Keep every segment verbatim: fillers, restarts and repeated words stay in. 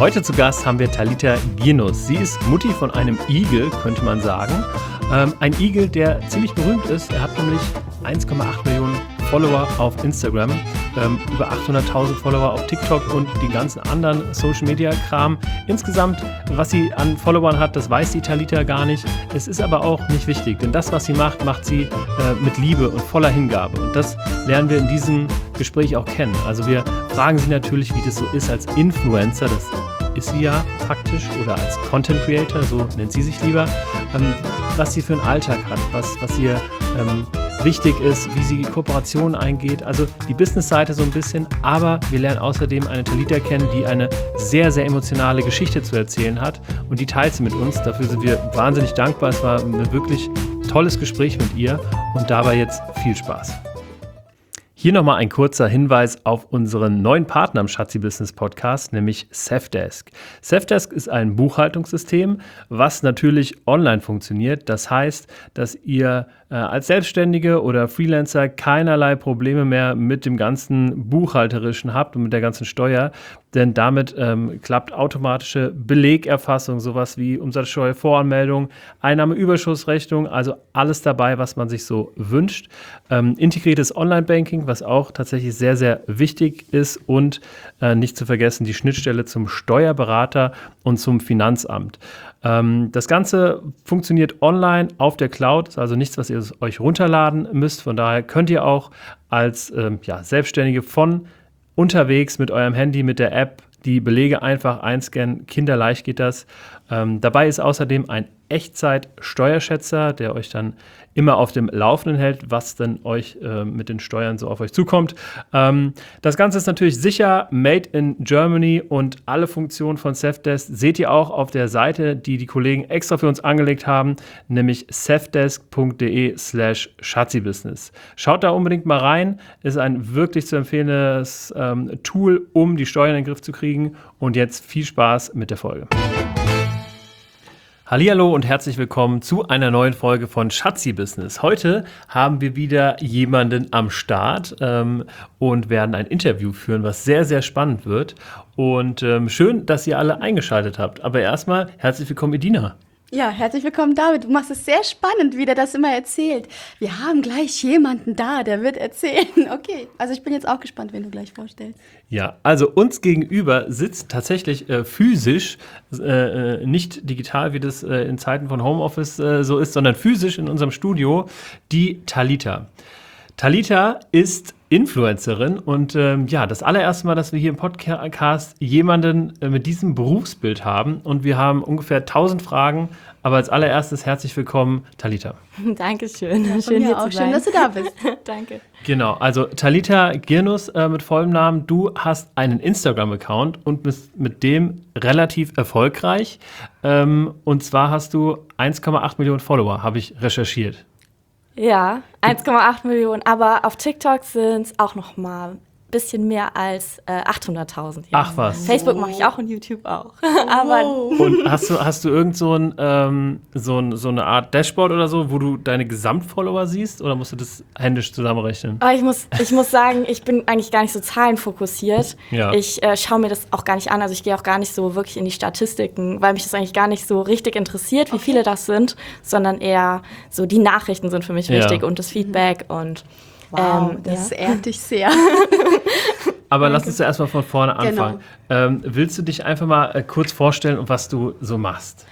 Heute zu Gast haben wir Talita Gienus. Sie ist Mutti von einem Igel, könnte man sagen. Ähm, ein Igel, der ziemlich berühmt ist. Er hat nämlich eins Komma acht Millionen Follower auf Instagram, ähm, über achthunderttausend Follower auf TikTok und die ganzen anderen Social-Media-Kram. Insgesamt, was sie an Followern hat, das weiß die Talita gar nicht. Es ist aber auch nicht wichtig, denn das, was sie macht, macht sie äh, mit Liebe und voller Hingabe. Und das lernen wir in diesem Gespräch auch kennen. Also wir fragen sie natürlich, wie das so ist als Influencer. Das ist sie ja praktisch, oder als Content Creator, so nennt sie sich lieber, ähm, was sie für einen Alltag hat, was, was ihr ähm, wichtig ist, wie sie Kooperationen eingeht, also die Business-Seite so ein bisschen, aber wir lernen außerdem eine Talita kennen, die eine sehr, sehr emotionale Geschichte zu erzählen hat und die teilt sie mit uns. Dafür sind wir wahnsinnig dankbar. Es war ein wirklich tolles Gespräch mit ihr und dabei jetzt viel Spaß. Hier nochmal ein kurzer Hinweis auf unseren neuen Partner im Schatzi Business Podcast, nämlich Safdesk. Safdesk ist ein Buchhaltungssystem, was natürlich online funktioniert. Das heißt, dass ihr äh, als Selbstständige oder Freelancer keinerlei Probleme mehr mit dem ganzen Buchhalterischen habt und mit der ganzen Steuer. Denn damit ähm, klappt automatische Belegerfassung, sowas wie Umsatzsteuervoranmeldung, Einnahmeüberschussrechnung, also alles dabei, was man sich so wünscht. Ähm, integriertes Online-Banking, was auch tatsächlich sehr, sehr wichtig ist und äh, nicht zu vergessen die Schnittstelle zum Steuerberater und zum Finanzamt. Ähm, das Ganze funktioniert online auf der Cloud, ist also nichts, was ihr euch runterladen müsst. Von daher könnt ihr auch als ähm, ja, Selbstständige von unterwegs mit eurem Handy, mit der App, die Belege einfach einscannen. Kinderleicht geht das. Ähm, dabei ist außerdem ein Echtzeit-Steuerschätzer, der euch dann immer auf dem Laufenden hält, was denn euch äh, mit den Steuern so auf euch zukommt. Ähm, das Ganze ist natürlich sicher, made in Germany, und alle Funktionen von Safdesk seht ihr auch auf der Seite, die die Kollegen extra für uns angelegt haben, nämlich safdesk.de slash schatzibusiness. Schaut da unbedingt mal rein, ist ein wirklich zu empfehlendes ähm, Tool, um die Steuern in den Griff zu kriegen. Und jetzt viel Spaß mit der Folge. Hallihallo und herzlich willkommen zu einer neuen Folge von Schatzi Business. Heute haben wir wieder jemanden am Start ähm, und werden ein Interview führen, was sehr, sehr spannend wird. Und ähm, schön, dass ihr alle eingeschaltet habt. Aber erstmal herzlich willkommen, Edina. Ja, herzlich willkommen, David. Du machst es sehr spannend, wie der das immer erzählt. Wir haben gleich jemanden da, der wird erzählen. Okay, also ich bin jetzt auch gespannt, wen du gleich vorstellst. Ja, also uns gegenüber sitzt tatsächlich äh, physisch, äh, nicht digital, wie das äh, in Zeiten von Homeoffice äh, so ist, sondern physisch in unserem Studio, die Talita. Talita ist Influencerin und ähm, ja, das allererste Mal, dass wir hier im Podcast jemanden äh, mit diesem Berufsbild haben, und wir haben ungefähr tausend Fragen, aber als allererstes herzlich willkommen, Talita. Dankeschön. Ja, schön hier auch. Zu sein. Schön, dass du da bist. Danke. Genau, also Talita Gienus äh, mit vollem Namen. Du hast einen Instagram-Account und bist mit dem relativ erfolgreich. Ähm, und zwar hast du eins Komma acht Millionen Follower, habe ich recherchiert. Ja, eins Komma acht Millionen, aber auf TikTok sind es auch noch mal ein bisschen mehr als äh, achthunderttausend. Ja. Ach was. Facebook mache ich auch und YouTube auch. aber und hast du, hast du irgend so, ein, ähm, so, ein, so eine Art Dashboard oder so, wo du deine Gesamtfollower siehst, oder musst du das händisch zusammenrechnen? Aber ich muss, ich muss sagen, ich bin eigentlich gar nicht so zahlenfokussiert. Ja. Ich äh, schaue mir das auch gar nicht an, also ich gehe auch gar nicht so wirklich in die Statistiken, weil mich das eigentlich gar nicht so richtig interessiert, wie okay. viele das sind, sondern eher so die Nachrichten sind für mich ja. wichtig und das Feedback und wow, ähm, das ja. ehrt dich sehr. Aber lass uns ja erstmal von vorne anfangen. Genau. Ähm, willst du dich einfach mal äh, kurz vorstellen, was du so machst?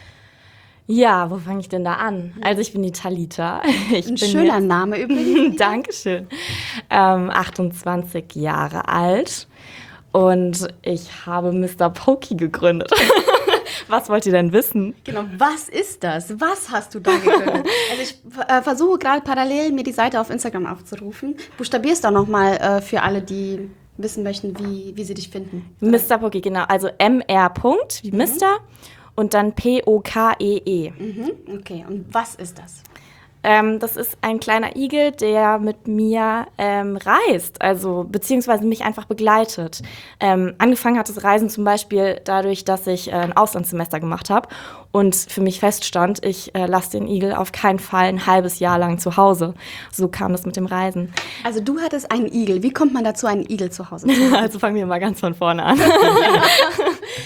Ja, wo fange ich denn da an? Also ich bin die Talita. Ich Ein bin schöner jetzt, Name übrigens. Dankeschön. Ähm, achtundzwanzig Jahre alt und ich habe Mister Pokey gegründet. Was wollt ihr denn wissen? Genau, was ist das? Was hast du da gegründet? Also ich äh, versuche gerade parallel, mir die Seite auf Instagram aufzurufen. Buchstabierst da nochmal äh, für alle, die wissen möchten, wie, wie sie dich finden. Mister Pokey, genau. Also M R Punkt, wie Mister, mhm. und dann P O K E E. Mhm, okay, und was ist das? Ähm, das ist ein kleiner Igel, der mit mir ähm, reist, also beziehungsweise mich einfach begleitet. Ähm, angefangen hat das Reisen zum Beispiel dadurch, dass ich äh, ein Auslandssemester gemacht habe und für mich feststand, ich äh, lasse den Igel auf keinen Fall ein halbes Jahr lang zu Hause. So kam das mit dem Reisen. Also du hattest einen Igel. Wie kommt man dazu, einen Igel zu Hause zu haben? Also fangen wir mal ganz von vorne an.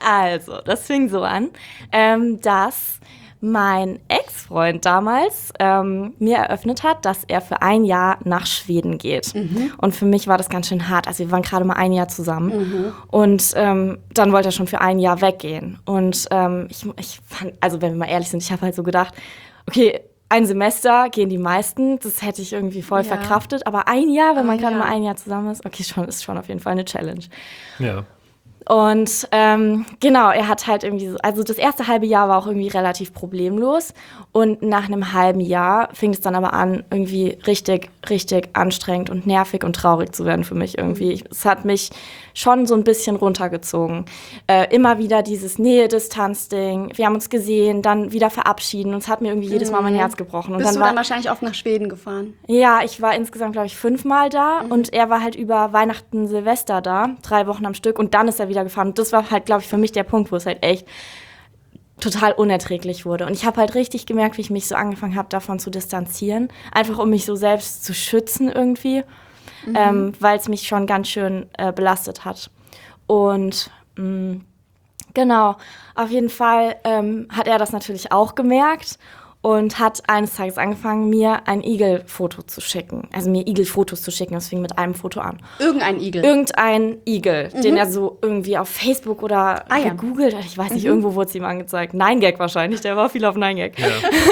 Also, das fing so an, ähm, dass mein Ex-Freund damals ähm, mir eröffnet hat, dass er für ein Jahr nach Schweden geht. Mhm. Und für mich war das ganz schön hart. Also wir waren gerade mal ein Jahr zusammen. Mhm. Und ähm, dann wollte er schon für ein Jahr weggehen. Und ähm, ich, ich fand, also wenn wir mal ehrlich sind, ich habe halt so gedacht, okay, ein Semester gehen die meisten, das hätte ich irgendwie voll ja. verkraftet. Aber ein Jahr, wenn man gerade mal ein Jahr zusammen ist, okay, schon, ist schon auf jeden Fall eine Challenge. Ja. Und ähm, genau, er hat halt irgendwie so, also das erste halbe Jahr war auch irgendwie relativ problemlos und nach einem halben Jahr fing es dann aber an, irgendwie richtig, richtig anstrengend und nervig und traurig zu werden für mich irgendwie. Es hat mich schon so ein bisschen runtergezogen. Äh, immer wieder dieses Nähe-Distanz-Ding, wir haben uns gesehen, dann wieder verabschieden und es hat mir irgendwie jedes Mal mein Herz gebrochen. Und Bist dann du war, dann wahrscheinlich oft nach Schweden gefahren? Ja, ich war insgesamt, glaube ich, fünfmal da Mhm. und er war halt über Weihnachten, Silvester da, drei Wochen am Stück und dann ist er wieder gefahren. Und das war halt, glaube ich, für mich der Punkt, wo es halt echt total unerträglich wurde. Und ich habe halt richtig gemerkt, wie ich mich so angefangen habe, davon zu distanzieren. Einfach, um mich so selbst zu schützen irgendwie, mhm. ähm, weil es mich schon ganz schön äh, belastet hat. Und mh, genau, auf jeden Fall ähm, hat er das natürlich auch gemerkt und hat eines Tages angefangen, mir ein Igel-Foto zu schicken. Also mir Igel-Fotos zu schicken. Das fing mit einem Foto an. Irgendein Igel? Irgendein Igel, Mhm. den er so irgendwie auf Facebook oder ah, ja. gegoogelt hat. Ich weiß nicht, Mhm. irgendwo wurde es ihm angezeigt. neun gag wahrscheinlich, der war viel auf neun gag. Ja.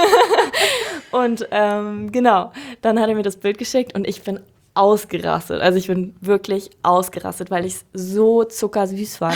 Und ähm, genau, dann hat er mir das Bild geschickt und ich bin ausgerastet. Also ich bin wirklich ausgerastet, weil ich es so zuckersüß fand.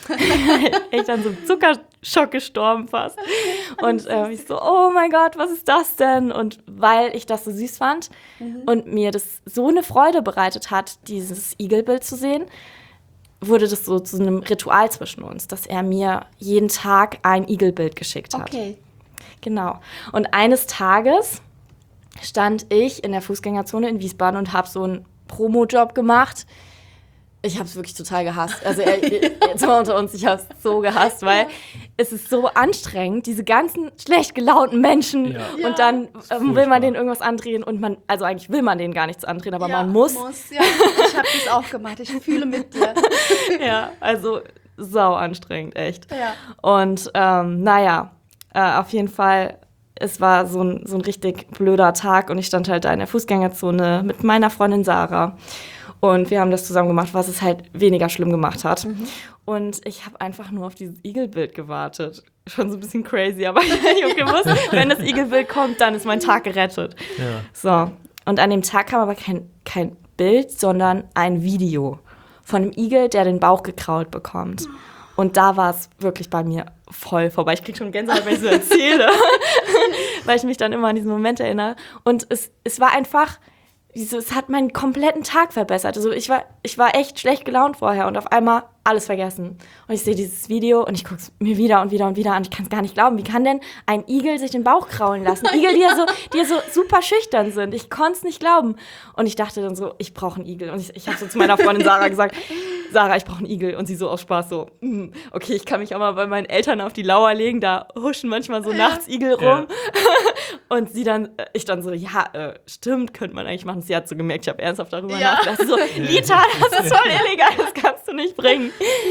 Ich dann so im Zuckerschock gestorben fast. Und äh, ich so, oh mein Gott, was ist das denn? Und weil ich das so süß fand mhm. und mir das so eine Freude bereitet hat, dieses Igelbild zu sehen, wurde das so zu einem Ritual zwischen uns, dass er mir jeden Tag ein Igelbild geschickt hat. Okay. Genau. Und eines Tages stand ich in der Fußgängerzone in Wiesbaden und habe so einen Promo-Job gemacht. Ich habe es wirklich total gehasst. Also jetzt mal unter uns, ich habe es so gehasst, weil es ist so anstrengend, diese ganzen schlecht gelaunten Menschen Ja. und dann ähm, will man denen irgendwas andrehen und man, also eigentlich will man denen gar nichts andrehen, aber ja, man muss. muss ja. Ich habe das auch gemacht, ich fühle mit dir. Ja, also sau anstrengend, echt. Ja. Und ähm, naja, äh, auf jeden Fall, es war so ein, so ein richtig blöder Tag und ich stand halt da in der Fußgängerzone mit meiner Freundin Sarah. Und wir haben das zusammen gemacht, was es halt weniger schlimm gemacht hat. Mhm. Und ich habe einfach nur auf dieses Igelbild gewartet. Schon so ein bisschen crazy, aber ich habe gewusst, wenn das Igelbild kommt, dann ist mein Tag gerettet. Ja. So, und an dem Tag kam aber kein, kein Bild, sondern ein Video von einem Igel, der den Bauch gekrault bekommt. Und da war es wirklich bei mir voll vorbei. Ich kriege schon Gänsehaut, wenn ich so erzähle, weil ich mich dann immer an diesen Moment erinnere. Und es, es war einfach... Es hat meinen kompletten Tag verbessert. Also ich war, ich war echt schlecht gelaunt vorher und auf einmal alles vergessen. Und ich sehe dieses Video und ich gucke es mir wieder und wieder und wieder an. Ich kann es gar nicht glauben. Wie kann denn ein Igel sich den Bauch kraulen lassen? Igel, die ja so, die ja so super schüchtern sind. Ich konnte es nicht glauben. Und ich dachte dann so, ich brauche einen Igel. Und ich, ich habe so zu meiner Freundin Sarah gesagt, Sarah, ich brauche einen Igel. Und sie so aus Spaß so, mm, okay, ich kann mich auch mal bei meinen Eltern auf die Lauer legen. Da huschen manchmal so ja. nachts Igel rum. Ja. Und sie dann, ich dann so, ja, äh, stimmt, könnte man eigentlich machen. Sie hat so gemerkt, ich habe ernsthaft darüber ja. nachgedacht. So, Lita, das ist voll illegal, das kannst du nicht bringen.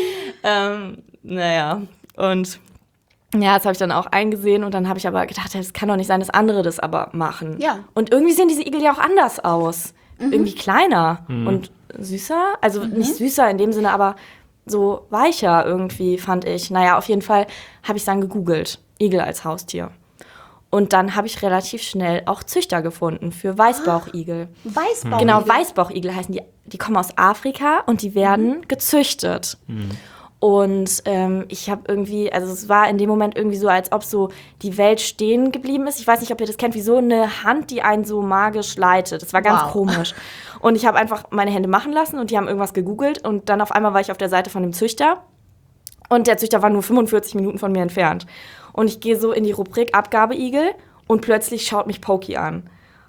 ähm, naja, und ja, das habe ich dann auch eingesehen. Und dann habe ich aber gedacht, das kann doch nicht sein, dass andere das aber machen. Ja. Und irgendwie sehen diese Igel ja auch anders aus. Mhm. Irgendwie kleiner mhm. und süßer. Also mhm. nicht süßer in dem Sinne, aber so weicher irgendwie, fand ich. Naja, auf jeden Fall habe ich dann gegoogelt. Igel als Haustier. Und dann habe ich relativ schnell auch Züchter gefunden für Weißbauchigel. Weißbauchigel? Genau, Weißbauchigel heißen die. Die kommen aus Afrika und die werden mhm. gezüchtet. Mhm. Und ähm, ich habe irgendwie, also es war in dem Moment irgendwie so, als ob so die Welt stehen geblieben ist. Ich weiß nicht, ob ihr das kennt, wie so eine Hand, die einen so magisch leitet. Das war ganz wow. komisch. Und ich habe einfach meine Hände machen lassen und die haben irgendwas gegoogelt. Und dann auf einmal war ich auf der Seite von dem Züchter. Und der Züchter war nur fünfundvierzig Minuten von mir entfernt. Und ich gehe so in die Rubrik Abgabeigel und plötzlich schaut mich Poki an.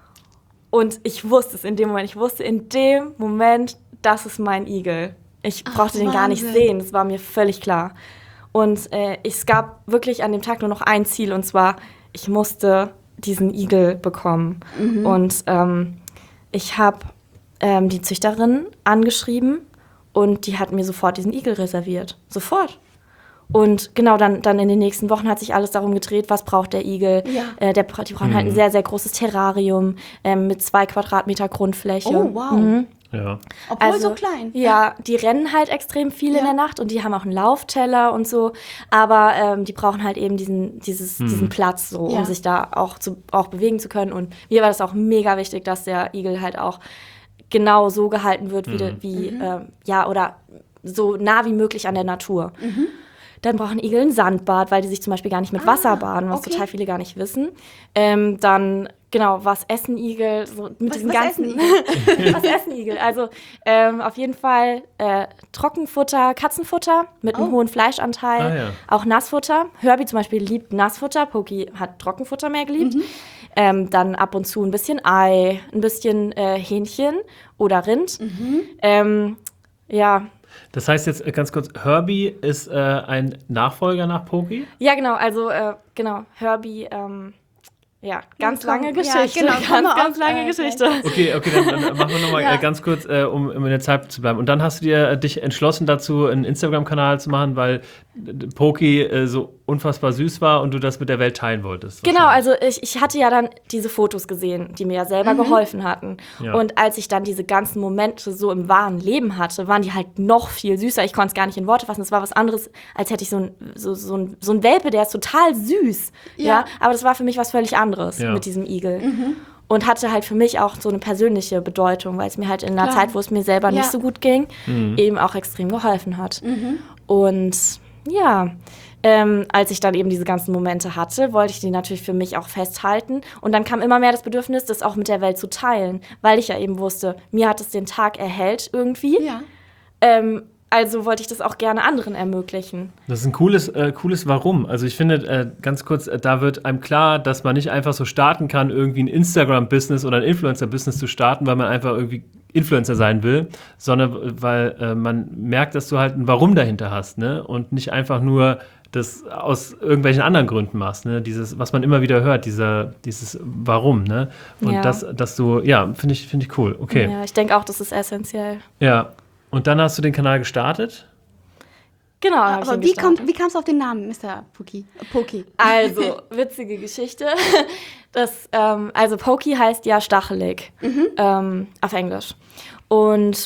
Und ich wusste es in dem Moment. Ich wusste in dem Moment, das ist mein Igel. Ich brauchte Ach, den gar nicht sehen. Das war mir völlig klar. Und äh, es gab wirklich an dem Tag nur noch ein Ziel. Und zwar, ich musste diesen Igel bekommen. Mhm. Und ähm, ich habe ähm, die Züchterin angeschrieben. Und die hat mir sofort diesen Igel reserviert. Sofort. Und genau, dann, dann in den nächsten Wochen hat sich alles darum gedreht, was braucht der Igel. Ja. Äh, der, die brauchen Mhm. halt ein sehr, sehr großes Terrarium ähm, mit zwei Quadratmeter Grundfläche. Oh, wow. Mhm. Ja. Obwohl Also, so klein. Ja, die rennen halt extrem viel Ja. in der Nacht und die haben auch einen Laufteller und so. Aber ähm, die brauchen halt eben diesen, dieses, Mhm. diesen Platz, so, Ja. um sich da auch, zu, auch bewegen zu können. Und mir war das auch mega wichtig, dass der Igel halt auch genau so gehalten wird, wie, de, wie ähm, ja, oder so nah wie möglich an der Natur. Dann brauchen Igel ein Sandbad, weil die sich zum Beispiel gar nicht mit Wasser baden, was okay. total viele gar nicht wissen. Ähm, dann, genau, was essen Igel? So mit Was- diesen was ganzen. essen was essen Igel? Also ähm, auf jeden Fall äh, Trockenfutter, Katzenfutter mit einem Oh. hohen Fleischanteil, Ah, ja. auch Nassfutter. Herbie zum Beispiel liebt Nassfutter, Poki hat Trockenfutter mehr geliebt. Ähm, dann ab und zu ein bisschen Ei, ein bisschen äh, Hähnchen oder Rind. Ähm, ja. Das heißt jetzt äh, ganz kurz, Herbie ist äh, ein Nachfolger nach Poki? Ja, genau, also äh, genau, Herbie, ähm, ja, ganz komm, lange ja, Geschichte, genau, ganz, kommen wir ganz auf, lange äh, Geschichte. Okay, okay, dann, dann machen wir nochmal Ja. äh, ganz kurz, äh, um, um in der Zeit zu bleiben. Und dann hast du dir äh, dich entschlossen dazu, einen Instagram-Kanal zu machen, weil äh, Poki äh, so unfassbar süß war und du das mit der Welt teilen wolltest. Genau, wahrscheinlich. also ich, ich hatte ja dann diese Fotos gesehen, die mir ja selber geholfen hatten. Ja. Und als ich dann diese ganzen Momente so im wahren Leben hatte, waren die halt noch viel süßer. Ich konnte es gar nicht in Worte fassen. Es war was anderes, als hätte ich so ein, so, so ein, so ein Welpe, der ist total süß. Ja. Ja. Aber das war für mich was völlig anderes Ja. mit diesem Igel. Und hatte halt für mich auch so eine persönliche Bedeutung, weil es mir halt in einer Klar. Zeit, wo es mir selber Ja. nicht so gut ging, eben auch extrem geholfen hat. Und ja, ähm, als ich dann eben diese ganzen Momente hatte, wollte ich die natürlich für mich auch festhalten. Und dann kam immer mehr das Bedürfnis, das auch mit der Welt zu teilen, weil ich ja eben wusste, mir hat es den Tag erhellt irgendwie. Ja. Ähm, also wollte ich das auch gerne anderen ermöglichen. Das ist ein cooles, äh, cooles Warum. Also ich finde, äh, ganz kurz, äh, da wird einem klar, dass man nicht einfach so starten kann, irgendwie ein Instagram-Business oder ein Influencer-Business zu starten, weil man einfach irgendwie Influencer sein will, sondern weil äh, man merkt, dass du halt ein Warum dahinter hast, ne? Und nicht einfach nur das aus irgendwelchen anderen Gründen machst, ne? Dieses, was man immer wieder hört, dieser, dieses Warum, ne? Und Ja. das, dass du, ja, finde ich, finde ich cool. Okay. Ja, ich denke auch, das ist essentiell. Ja. Und dann hast du den Kanal gestartet? Genau. dann hab ich Aber ihn wie, gestartet. kommt, wie kam es auf den Namen, Mister Poki? Äh, Poki. Also, witzige Geschichte. Das, ähm, also Poki heißt ja stachelig ähm, auf Englisch. Und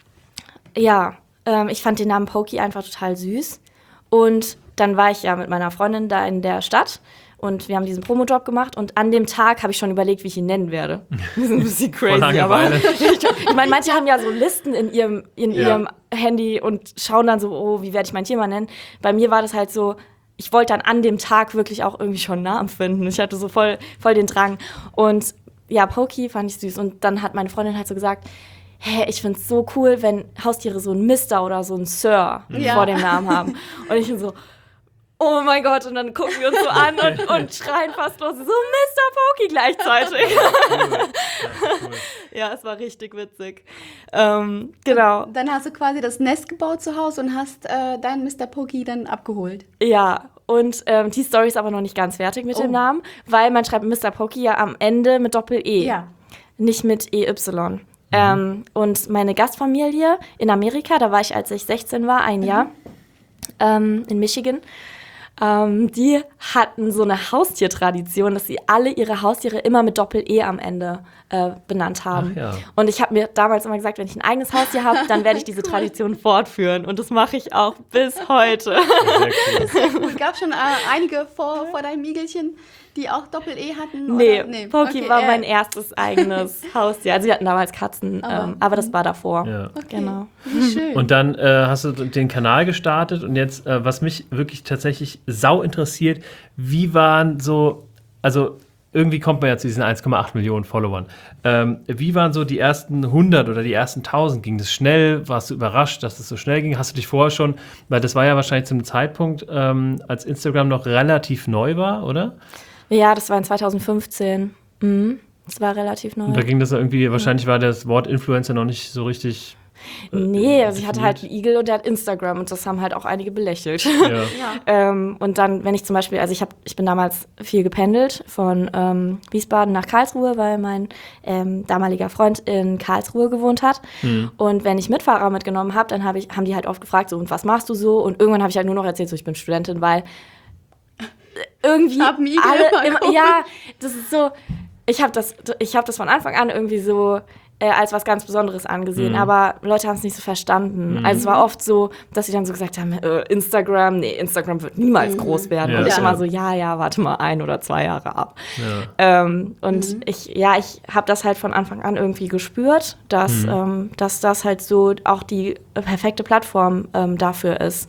ja, ähm, ich fand den Namen Poki einfach total süß. Und dann war ich ja mit meiner Freundin da in der Stadt und wir haben diesen Promojob gemacht und an dem Tag habe ich schon überlegt, wie ich ihn nennen werde. Das ist ein bisschen crazy, aber Langeweile. ich meine, manche haben ja so Listen in ihrem, in Ja. ihrem Handy und schauen dann so, oh, wie werde ich mein Tier mal nennen? Bei mir war das halt so, ich wollte dann an dem Tag wirklich auch irgendwie schon einen Namen finden. Ich hatte so voll, voll den Drang. Und ja, Poki fand ich süß. Und dann hat meine Freundin halt so gesagt, hä, ich find's so cool, wenn Haustiere so ein Mister oder so ein Sir Ja. vor dem Namen haben. Und ich bin so, oh mein Gott, und dann gucken wir uns so an und, und schreien fast los, so Mister Poki gleichzeitig. Ja, es war richtig witzig. Ähm, genau. Dann hast du quasi das Nest gebaut zu Hause und hast äh, deinen Mister Poki dann abgeholt. Ja, und ähm, die Story ist aber noch nicht ganz fertig mit Oh. dem Namen, weil man schreibt Mister Poki ja am Ende mit Doppel-E, Ja. nicht mit E Y. Ähm, und meine Gastfamilie in Amerika, da war ich, als ich sechzehn war, ein Jahr, ähm, in Michigan, ähm, die hatten so eine Haustiertradition, dass sie alle ihre Haustiere immer mit Doppel-E am Ende äh, benannt haben. Ach ja. Und ich habe mir damals immer gesagt, wenn ich ein eigenes Haustier habe, dann werde ich diese Tradition fortführen. Und das mache ich auch bis heute. Sehr cool. Cool. Gab schon äh, einige vor, vor deinem Igelchen, die auch Doppel-E hatten? Nee, oder? Poki Okay, war äh, mein erstes eigenes Haustier. Also wir hatten damals Katzen, Aber- ähm, aber das war davor. Ja. Okay. Genau. Wie schön. Und dann äh, hast du den Kanal gestartet und jetzt, äh, was mich wirklich tatsächlich sau interessiert, wie waren so, also irgendwie kommt man ja zu diesen eins Komma acht Millionen Followern. Ähm, wie waren so die ersten hundert oder die ersten tausend? Ging das schnell? Warst du überrascht, dass es so schnell ging? Hast du dich vorher schon, weil das war ja wahrscheinlich zum Zeitpunkt, ähm, als Instagram noch relativ neu war, oder? Ja, das war in zwanzig fünfzehn. Mhm. Das war relativ neu. Und da ging das irgendwie, wahrscheinlich war das Wort Influencer noch nicht so richtig Nee, also ich hatte halt einen Igel und der hat Instagram und das haben halt auch einige belächelt. Ja. Ja. ähm, und dann, wenn ich zum Beispiel, also ich, hab, ich bin damals viel gependelt von ähm, Wiesbaden nach Karlsruhe, weil mein ähm, damaliger Freund in Karlsruhe gewohnt hat. Mhm. Und wenn ich Mitfahrer mitgenommen habe, dann hab ich, haben die halt oft gefragt, so, und was machst du so? Und irgendwann habe ich halt nur noch erzählt, so, ich bin Studentin, weil irgendwie Hab einen Igel alle immer, bekommen. ja, das ist so, ich habe das, ich hab das von Anfang an irgendwie so äh, als was ganz Besonderes angesehen, Mhm. aber Leute haben es nicht so verstanden. Mhm. Also es war oft so, dass sie dann so gesagt haben, äh, Instagram, nee, Instagram wird niemals Mhm. groß werden. Ja, und ich ja. immer so, ja, ja, warte mal ein oder zwei Jahre ab. Ja. Ähm, und Mhm. ich, ja, ich habe das halt von Anfang an irgendwie gespürt, dass, Mhm. ähm, dass das halt so auch die perfekte Plattform ähm, dafür ist.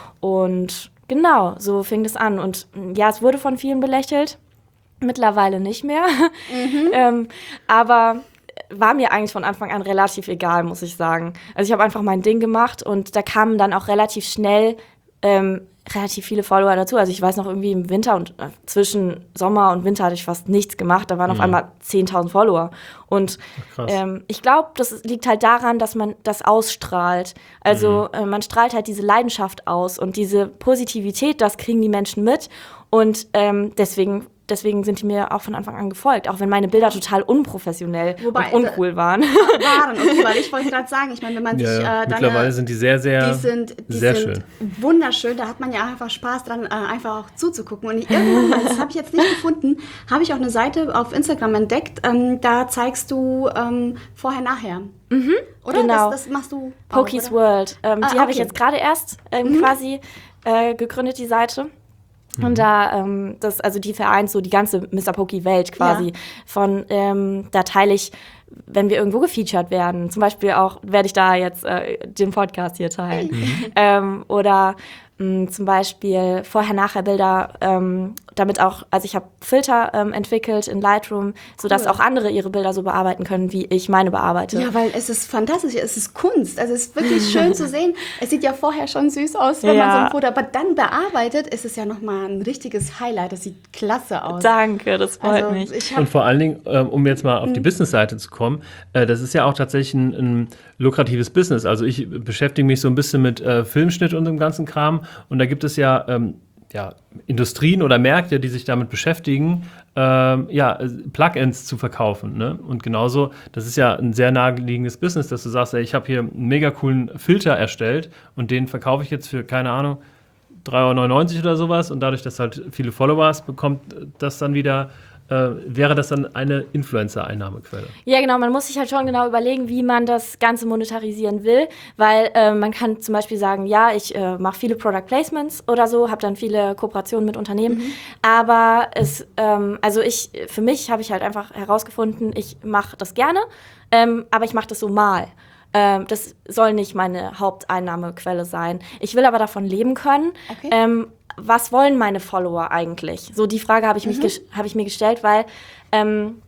Und genau, so fing das an. Und ja, es wurde von vielen belächelt, mittlerweile nicht mehr. Mhm. ähm, aber war mir eigentlich von Anfang an relativ egal, muss ich sagen. Also ich habe einfach mein Ding gemacht und da kamen dann auch relativ schnell ähm, relativ viele Follower dazu. Also ich weiß noch irgendwie im Winter und äh, zwischen Sommer und Winter hatte ich fast nichts gemacht. Da waren Mhm. auf einmal zehntausend Follower. Und Ach, krass. ähm, ich glaube, das liegt halt daran, dass man das ausstrahlt. Also äh, man strahlt halt diese Leidenschaft aus und diese Positivität, das kriegen die Menschen mit. Und ähm, deswegen Deswegen sind die mir auch von Anfang an gefolgt, auch wenn meine Bilder total unprofessionell Wobei, und uncool waren. Waren, okay, weil ich wollte gerade sagen, ich meine, wenn man Ja, sich ja. äh, deine, Mittlerweile sind die sehr, sehr, die sind, die sehr sind schön. wunderschön, da hat man ja einfach Spaß dran, äh, einfach auch zuzugucken. Und irgendwann mal, das habe ich jetzt nicht gefunden, habe ich auch eine Seite auf Instagram entdeckt, ähm, da zeigst du ähm, vorher, nachher. Mhm, oder? genau. Das, das machst du auch, Pokies oder? World. Ähm, Ah, die habe ich okay. jetzt gerade erst ähm, quasi äh, gegründet, die Seite. Und da, ähm, das, also die vereint so die ganze Mister Poki-Welt quasi. Ja. Von, ähm, da teile ich, wenn wir irgendwo gefeatured werden, zum Beispiel auch, werde ich da jetzt äh, den Podcast hier teilen. Ähm, oder mh, zum Beispiel Vorher-Nachher-Bilder, ähm, damit auch, also ich habe Filter ähm, entwickelt in Lightroom, sodass Cool. auch andere ihre Bilder so bearbeiten können, wie ich meine bearbeite. Ja, weil es ist fantastisch, es ist Kunst. Also es ist wirklich schön zu sehen. Es sieht ja vorher schon süß aus, wenn Ja. man so ein Foto, aber dann bearbeitet, ist es ja nochmal ein richtiges Highlight. Das sieht klasse aus. Danke, das freut also mich. ich hab, Und vor allen Dingen, ähm, um jetzt mal auf die Business-Seite zu kommen, äh, das ist ja auch tatsächlich ein, ein lukratives Business. Also ich beschäftige mich so ein bisschen mit äh, Filmschnitt und dem ganzen Kram. Und da gibt es ja, ähm, ja Industrien oder Märkte, die sich damit beschäftigen, ähm, ja, Plugins zu verkaufen. Ne? Und genauso, das ist ja ein sehr naheliegendes Business, dass du sagst, ey, ich habe hier einen mega coolen Filter erstellt und den verkaufe ich jetzt für, keine Ahnung, drei Euro neunundneunzig oder sowas. Und dadurch, dass halt viele Followers bekommt, das dann wieder äh, wäre das dann eine Influencer-Einnahmequelle. Ja, genau, man muss sich halt schon genau überlegen, wie man das Ganze monetarisieren will, weil äh, man kann zum Beispiel sagen, ja, ich äh, mache viele Product Placements oder so, habe dann viele Kooperationen mit Unternehmen, mhm. aber es, ähm, also ich, für mich habe ich halt einfach herausgefunden, ich mache das gerne, ähm, aber ich mache das so mal. Ähm, das soll nicht meine Haupteinnahmequelle sein. Ich will aber davon leben können. Okay. Ähm, was wollen meine Follower eigentlich? So die Frage habe ich, mich Mhm. ges- hab ich mir gestellt, weil ähm,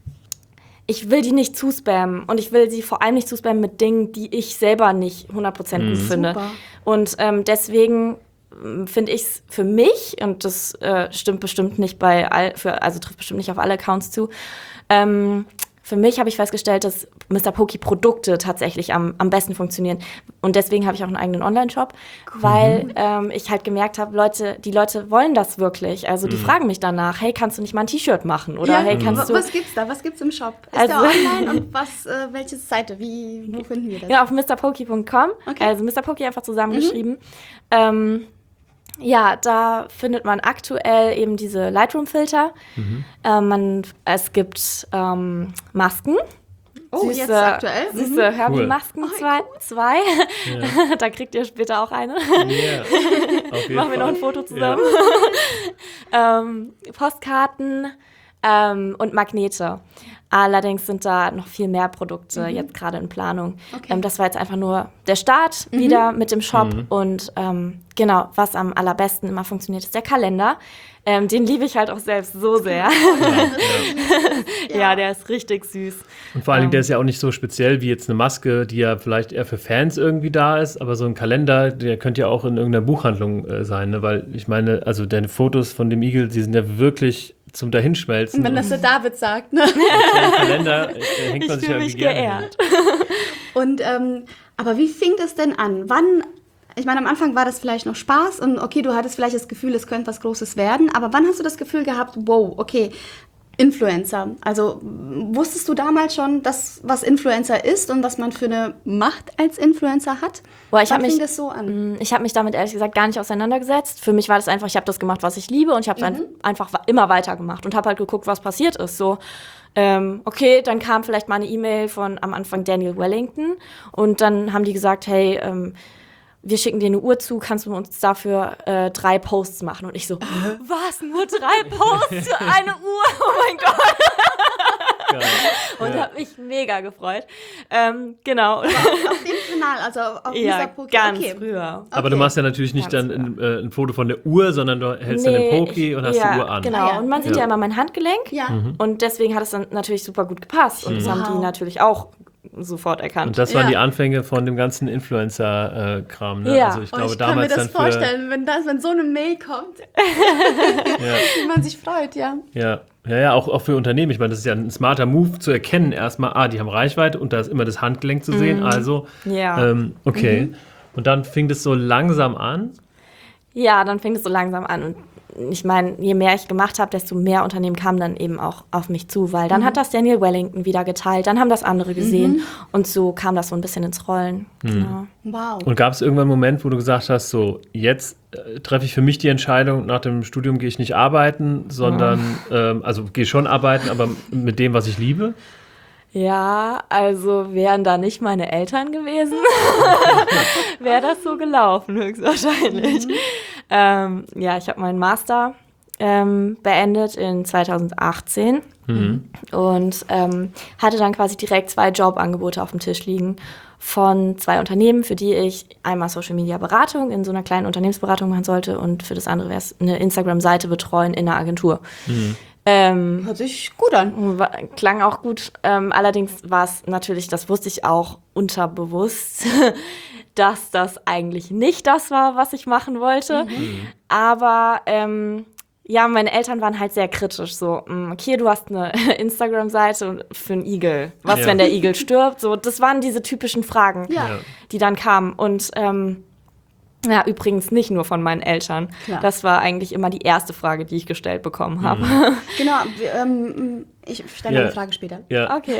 ich will die nicht zuspammen und ich will sie vor allem nicht zuspammen mit Dingen, die ich selber nicht hundert Prozent gut finde. Super. Und ähm, deswegen ähm, finde ich es für mich, und das äh, stimmt bestimmt nicht bei all, für, also trifft bestimmt nicht auf alle Accounts zu, ähm, für mich habe ich festgestellt, dass Mister Poki-Produkte tatsächlich am, am besten funktionieren. Und deswegen habe ich auch einen eigenen Online-Shop, cool. weil ähm, ich halt gemerkt habe, Leute, die Leute wollen das wirklich. Also die Mhm. fragen mich danach, hey, kannst du nicht mal ein T-Shirt machen? Oder ja, hey, kannst was, du... was gibt's da? Was gibt's im Shop? Ist Also- der online und was, äh, welche Seite? Wie, wo finden wir das? Ja, auf mister poki punkt com, Okay. also Mister Poki einfach zusammengeschrieben. Ähm, ja, da findet man aktuell eben diese Lightroom-Filter. Mhm. Ähm, man, es gibt ähm, Masken. Oh, jetzt aktuell? Mhm. Süße Herbie-Masken Oh, zwei. zwei. Ja. Da kriegt ihr später auch eine. Yeah. Auf jeden Machen wir noch Fall. ein Foto zusammen. ähm, Postkarten ähm, und Magnete. Allerdings sind da noch viel mehr Produkte Mhm. jetzt gerade in Planung. Okay. Ähm, das war jetzt einfach nur der Start Mhm. wieder mit dem Shop. Mhm. Und ähm, genau, was am allerbesten immer funktioniert, ist der Kalender. Ähm, den liebe ich halt auch selbst so sehr. Ja, ja. Ja, Ja. der ist richtig süß. Und vor allen Dingen, Ähm. der ist ja auch nicht so speziell wie jetzt eine Maske, die ja vielleicht eher für Fans irgendwie da ist, aber so ein Kalender, der könnte ja auch in irgendeiner Buchhandlung äh, sein, ne? Weil ich meine, also deine Fotos von dem Igel, die sind ja wirklich zum Dahinschmelzen. Wenn das der David sagt, ne? Und so einen Kalender äh, hängt man Ich sich ja fühle irgendwie mich gerne geehrt. Und ähm, Aber wie fing es denn an? Wann, ich meine, am Anfang war das vielleicht noch Spaß und okay, du hattest vielleicht das Gefühl, es könnte was Großes werden, aber wann hast du das Gefühl gehabt, wow, okay, Influencer. Also wusstest du damals schon, dass, was Influencer ist und was man für eine Macht als Influencer hat? Boah, ich Wann mich, fing das so an? Ich habe mich damit ehrlich gesagt gar nicht auseinandergesetzt. Für mich war das einfach, ich habe das gemacht, was ich liebe und ich habe es Mhm. einfach immer weitergemacht und habe halt geguckt, was passiert ist. So, ähm, okay, dann kam vielleicht mal eine E-Mail von am Anfang Daniel Wellington und dann haben die gesagt, hey, ähm, wir schicken dir eine Uhr zu, kannst du uns dafür äh, drei Posts machen? Und ich so, was, nur drei Posts für eine Uhr? Oh mein Gott. Geil. Und Ja. habe mich mega gefreut. Ähm, genau. Auf dem Kanal, also auf Ja, Mister Poki. ganz Okay. früher. Aber du Okay. machst ja natürlich nicht Ganz dann ein, äh, ein Foto von der Uhr, sondern du hältst dann den Poki ich- und hast ja, die Uhr an. Genau, Ah, ja. und man sieht Ja. ja immer mein Handgelenk. Ja. Und deswegen hat es dann natürlich super gut gepasst. Und das haben Wow. die natürlich auch sofort erkannt. Und das waren Ja. die Anfänge von dem ganzen Influencer-Kram. Ne? Ja. Also ich Oh, glaube ich kann mir damals das dann für, vorstellen, wenn, das, wenn so eine Mail kommt, ja, wie man sich freut, ja. ja, ja, ja, auch, auch für Unternehmen. Ich meine, das ist ja ein smarter Move zu erkennen. Erstmal, ah, die haben Reichweite und da ist immer das Handgelenk zu sehen. Also, Ja. ähm, okay. Und dann fing das so langsam an. Ja, dann fing es so langsam an. Und ich meine, je mehr ich gemacht habe, desto mehr Unternehmen kamen dann eben auch auf mich zu, weil dann hat das Daniel Wellington wieder geteilt, dann haben das andere gesehen und so kam das so ein bisschen ins Rollen. Genau. Wow. Und gab es irgendwann einen Moment, wo du gesagt hast, so, jetzt äh, treffe ich für mich die Entscheidung, nach dem Studium gehe ich nicht arbeiten, sondern, ähm, also gehe schon arbeiten, aber mit dem, was ich liebe? Ja, also wären da nicht meine Eltern gewesen, wäre das so gelaufen, höchstwahrscheinlich. Ähm, ja, ich habe meinen Master ähm, beendet in zweitausendachtzehn und ähm, hatte dann quasi direkt zwei Jobangebote auf dem Tisch liegen von zwei Unternehmen, für die ich einmal Social-Media-Beratung in so einer kleinen Unternehmensberatung machen sollte und für das andere wäre es eine Instagram-Seite betreuen in einer Agentur. Ähm, Hört sich gut an. War, klang auch gut. Ähm, allerdings war es natürlich, das wusste ich auch unterbewusst, dass das eigentlich nicht das war, was ich machen wollte. Aber ähm, ja, meine Eltern waren halt sehr kritisch. So, mm, okay, du hast eine Instagram-Seite für einen Igel. Was, Ja. wenn der Igel stirbt? So, das waren diese typischen Fragen, Ja. Ja. die dann kamen. Und ähm, ja, übrigens nicht nur von meinen Eltern. Klar. Das war eigentlich immer die erste Frage, die ich gestellt bekommen habe. Genau, wir, ähm, ich stelle Ja. eine Frage später. Ja. Okay.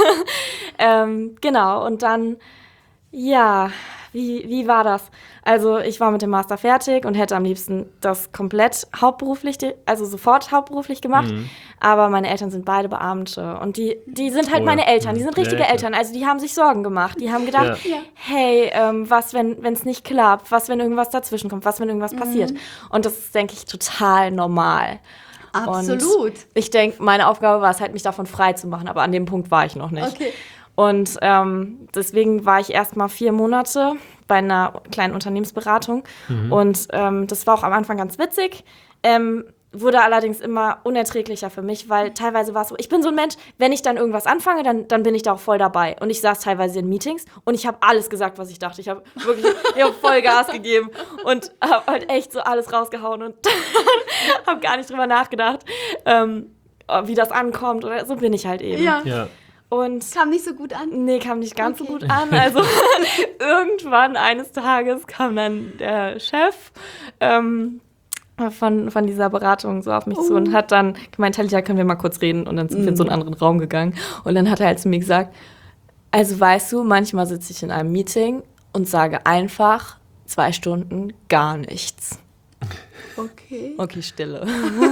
ähm, genau, und dann, ja, wie, wie war das? Also ich war mit dem Master fertig und hätte am liebsten das komplett hauptberuflich, also sofort hauptberuflich gemacht. Mhm. Aber meine Eltern sind beide Beamte und die, die sind halt Oh ja. meine Eltern, die sind Mhm. richtige Ja, ja, Eltern. Also die haben sich Sorgen gemacht. Die haben gedacht, Ja. Ja. hey, ähm, was, wenn es nicht klappt? Was, wenn irgendwas dazwischen kommt? Was, wenn irgendwas passiert? Und das ist, denke ich, total normal. Absolut. Und ich denke, meine Aufgabe war es halt, mich davon frei zu machen, aber an dem Punkt war ich noch nicht. Okay. Und ähm, deswegen war ich erst mal vier Monate bei einer kleinen Unternehmensberatung. Und ähm, das war auch am Anfang ganz witzig. Ähm, wurde allerdings immer unerträglicher für mich, weil teilweise war es so, ich bin so ein Mensch, wenn ich dann irgendwas anfange, dann, dann bin ich da auch voll dabei. Und ich saß teilweise in Meetings und ich habe alles gesagt, was ich dachte. Ich habe wirklich ich hab voll Gas gegeben und habe halt echt so alles rausgehauen und habe gar nicht drüber nachgedacht, ähm, wie das ankommt. Oder so bin ich halt eben. Ja. Ja. Und Kam nicht so gut an. nee, kam nicht ganz Okay. so gut an. Also irgendwann eines Tages kam dann der Chef ähm, von, von dieser Beratung so auf mich zu und hat dann gemeint, Talita, können wir mal kurz reden? Und dann sind wir in so einen anderen Raum gegangen. Und dann hat er halt zu mir gesagt, also weißt du, manchmal sitze ich in einem Meeting und sage einfach zwei Stunden gar nichts. Okay. Okay, Stille.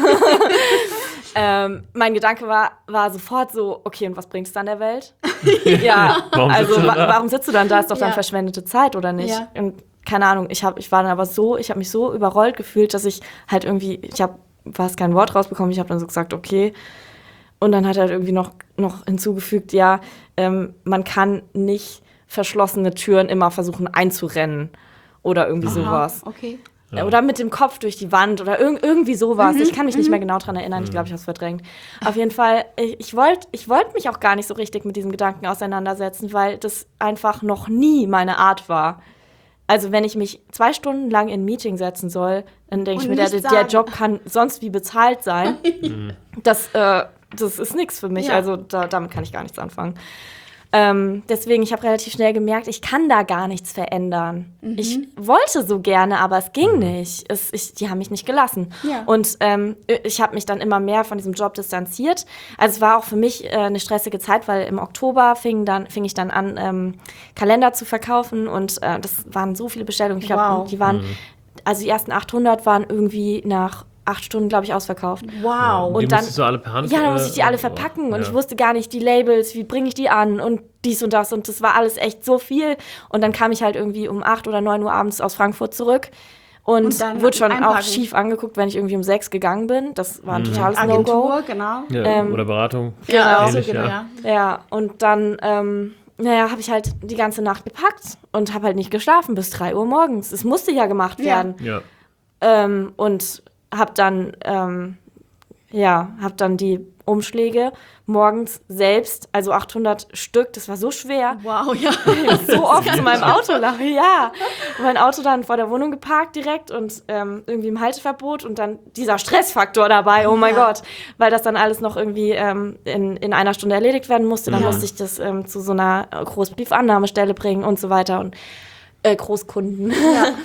ähm, mein Gedanke war, war sofort so, okay, und was bringt es dann der Welt? ja, Warum sitzt also du wa da? warum sitzt du dann da? Ist doch dann Ja. verschwendete Zeit, oder nicht? Ja. Und keine Ahnung, ich, hab, ich war dann aber so, ich habe mich so überrollt gefühlt, dass ich halt irgendwie, ich habe fast kein Wort rausbekommen, ich habe dann so gesagt, okay. Und dann hat er halt irgendwie noch, noch hinzugefügt, ja, ähm, man kann nicht verschlossene Türen immer versuchen einzurennen oder irgendwie sowas. Okay. Ja. Oder mit dem Kopf durch die Wand oder irg irgendwie sowas. Ich kann mich nicht mehr genau dran erinnern. Ich glaube, ich habe es verdrängt. Auf jeden Fall, ich, ich wollte ich wollt mich auch gar nicht so richtig mit diesem Gedanken auseinandersetzen, weil das einfach noch nie meine Art war. Also wenn ich mich zwei Stunden lang in ein Meeting setzen soll, dann denke ich Und mir, der, nichts der sagen. Job kann sonst wie bezahlt sein. das, äh, das ist nichts für mich. Ja. Also da, damit kann ich gar nichts anfangen. Ähm, deswegen, ich habe relativ schnell gemerkt, ich kann da gar nichts verändern. Mhm. Ich wollte so gerne, aber es ging nicht. Es, ich, die haben mich nicht gelassen. Ja. Und ähm, ich habe mich dann immer mehr von diesem Job distanziert. Also es war auch für mich äh, eine stressige Zeit, weil im Oktober fing, dann, fing ich dann an, ähm, Kalender zu verkaufen. Und äh, das waren so viele Bestellungen. Ich glaub, Wow. die waren, Mhm. also die ersten achthundert waren irgendwie nach acht Stunden, glaube ich, ausverkauft. Wow. Und die Und dann- musstest du alle per Hand? Ja, dann musste ich die alle äh, verpacken und ja. ich wusste gar nicht die Labels, wie bringe ich die an und dies und das und das war alles echt so viel. Und dann kam ich halt irgendwie um acht oder neun Uhr abends aus Frankfurt zurück und, Und dann wurde schon einpacken. auch schief angeguckt, wenn ich irgendwie um sechs gegangen bin. Das war ein totales No-Go. Agentur, genau. Ja, ähm, oder Beratung. Ja, Ähnlich, so genau, ja. ja. Ja, und dann, ähm, naja, habe ich halt die ganze Nacht gepackt und habe halt nicht geschlafen bis drei Uhr morgens. Es musste ja gemacht Ja. werden. Ja. Ähm, und habe dann, ähm, ja, habe dann die Umschläge morgens selbst, also achthundert Stück, das war so schwer, Wow, ja. so oft zu meinem Auto laufe, ja. Und mein Auto dann vor der Wohnung geparkt direkt und ähm, irgendwie im Halteverbot und dann dieser Stressfaktor dabei, oh mein Ja. Gott, weil das dann alles noch irgendwie ähm, in, in einer Stunde erledigt werden musste. Dann Ja. musste ich das ähm, zu so einer Großbriefannahmestelle bringen und so weiter und äh, Großkunden.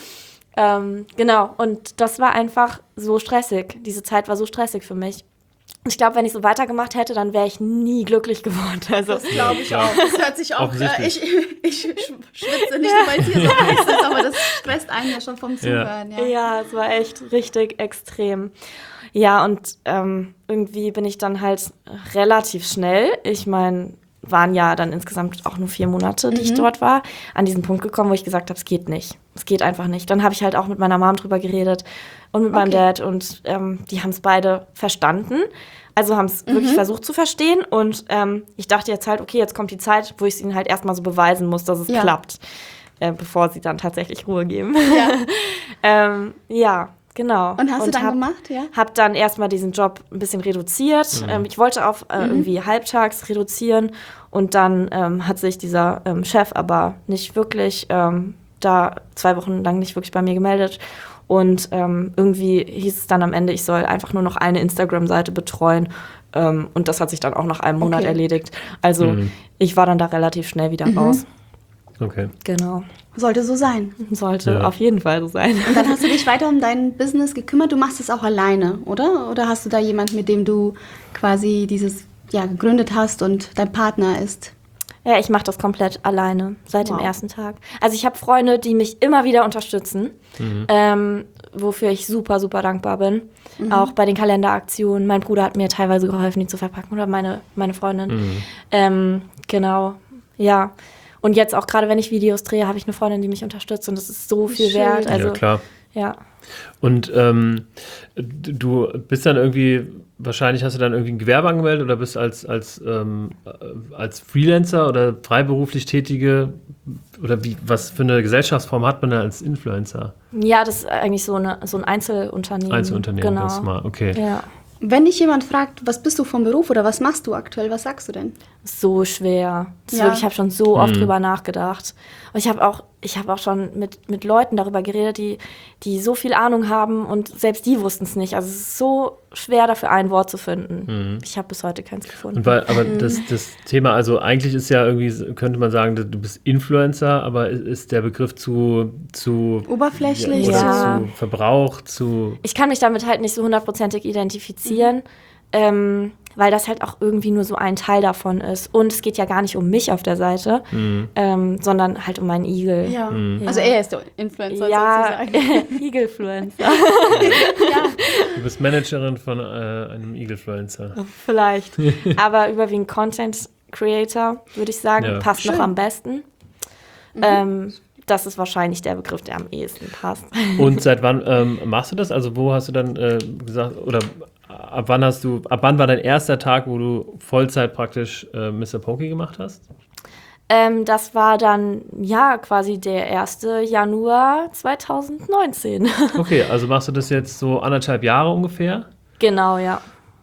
ähm, genau, und das war einfach so stressig. Diese Zeit war so stressig für mich. Ich glaube, wenn ich so weitergemacht hätte, dann wäre ich nie glücklich geworden. Also, Das glaube ich Ja. auch. Das hört sich auch, äh, Offensichtlich. ich, ich sch- schwitze nicht nur, weil es hier so heiß ist, aber das stresst einen ja schon vom Zuhören. Ja. ja, es war echt richtig extrem. Ja, und ähm, irgendwie bin ich dann halt relativ schnell, ich meine, waren ja dann insgesamt auch nur vier Monate, die ich dort war, an diesen Punkt gekommen, wo ich gesagt habe, es geht nicht. Es geht einfach nicht. Dann habe ich halt auch mit meiner Mom drüber geredet und mit meinem Okay. Dad und ähm, die haben es beide verstanden. Also haben es wirklich versucht zu verstehen und ähm, ich dachte jetzt halt, okay, jetzt kommt die Zeit, wo ich es ihnen halt erstmal so beweisen muss, dass es Ja. klappt, äh, bevor sie dann tatsächlich Ruhe geben. Ja. ähm, ja, genau. Und hast du dann hab, gemacht, ja? Hab dann erstmal diesen Job ein bisschen reduziert. Ähm, ich wollte auf äh, Mhm. irgendwie halbtags reduzieren und dann ähm, hat sich dieser ähm, Chef aber nicht wirklich ähm, da zwei Wochen lang nicht wirklich bei mir gemeldet. Und ähm, irgendwie hieß es dann am Ende, ich soll einfach nur noch eine Instagram-Seite betreuen. Ähm, und das hat sich dann auch nach einem Monat Okay. erledigt. Also Mhm. ich war dann da relativ schnell wieder Mhm. raus. Okay. Genau. Sollte so sein. Sollte Ja. auf jeden Fall so sein. Und dann hast du dich weiter um dein Business gekümmert. Du machst es auch alleine, oder? Oder hast du da jemanden, mit dem du quasi dieses ja, gegründet hast und dein Partner ist? Ja, ich mache das komplett alleine seit Wow. dem ersten Tag. Also ich habe Freunde, die mich immer wieder unterstützen, ähm, wofür ich super, super dankbar bin. Auch bei den Kalenderaktionen. Mein Bruder hat mir teilweise geholfen, die zu verpacken oder meine, meine Freundin. Ähm, genau, ja. Und jetzt auch gerade, wenn ich Videos drehe, habe ich eine Freundin, die mich unterstützt und das ist so viel Schön. wert. Also, Ja, klar. Ja. Und ähm, du bist dann irgendwie, wahrscheinlich hast du dann irgendwie ein Gewerbe angemeldet oder bist als, als, ähm, äh, als Freelancer oder freiberuflich Tätige oder wie, was für eine Gesellschaftsform hat man da als Influencer? Ja, das ist eigentlich so, eine, so ein Einzelunternehmen. Einzelunternehmen, genau. ganz normal, okay. Ja. Wenn dich jemand fragt, was bist du vom Beruf oder was machst du aktuell, was sagst du denn? So schwer. Das ist Ja. wirklich, ich habe schon so oft Mhm. drüber nachgedacht. Und ich habe auch, ich habe auch schon mit, mit Leuten darüber geredet, die, die so viel Ahnung haben und selbst die wussten es nicht. Also es ist so schwer, dafür ein Wort zu finden. Ich habe bis heute keins gefunden. Und weil, aber das, das Thema, also eigentlich ist ja irgendwie, könnte man sagen, du bist Influencer, aber ist der Begriff zu, zu Oberflächlich? oder Ja. zu Verbrauch, zu Ich kann mich damit halt nicht so hundertprozentig identifizieren, ähm, weil das halt auch irgendwie nur so ein Teil davon ist. Und es geht ja gar nicht um mich auf der Seite, ähm, sondern halt um meinen Igel. Ja. Ja. Also er ist der Influencer Ja, sozusagen. Igelfluencer. du bist Managerin von äh, einem Eaglefluencer. Vielleicht. Aber überwiegend Content Creator, würde ich sagen, Ja. passt Schön. noch am besten. Ähm, das ist wahrscheinlich der Begriff, der am ehesten passt. Und seit wann ähm, machst du das? Also wo hast du dann äh, gesagt, oder ab wann hast du, ab wann war dein erster Tag, wo du Vollzeit praktisch äh, Mister Pokey gemacht hast? Ähm, das war dann, ja, quasi der erste Januar zweitausendneunzehn. Okay, also machst du das jetzt so anderthalb Jahre ungefähr? Genau, ja.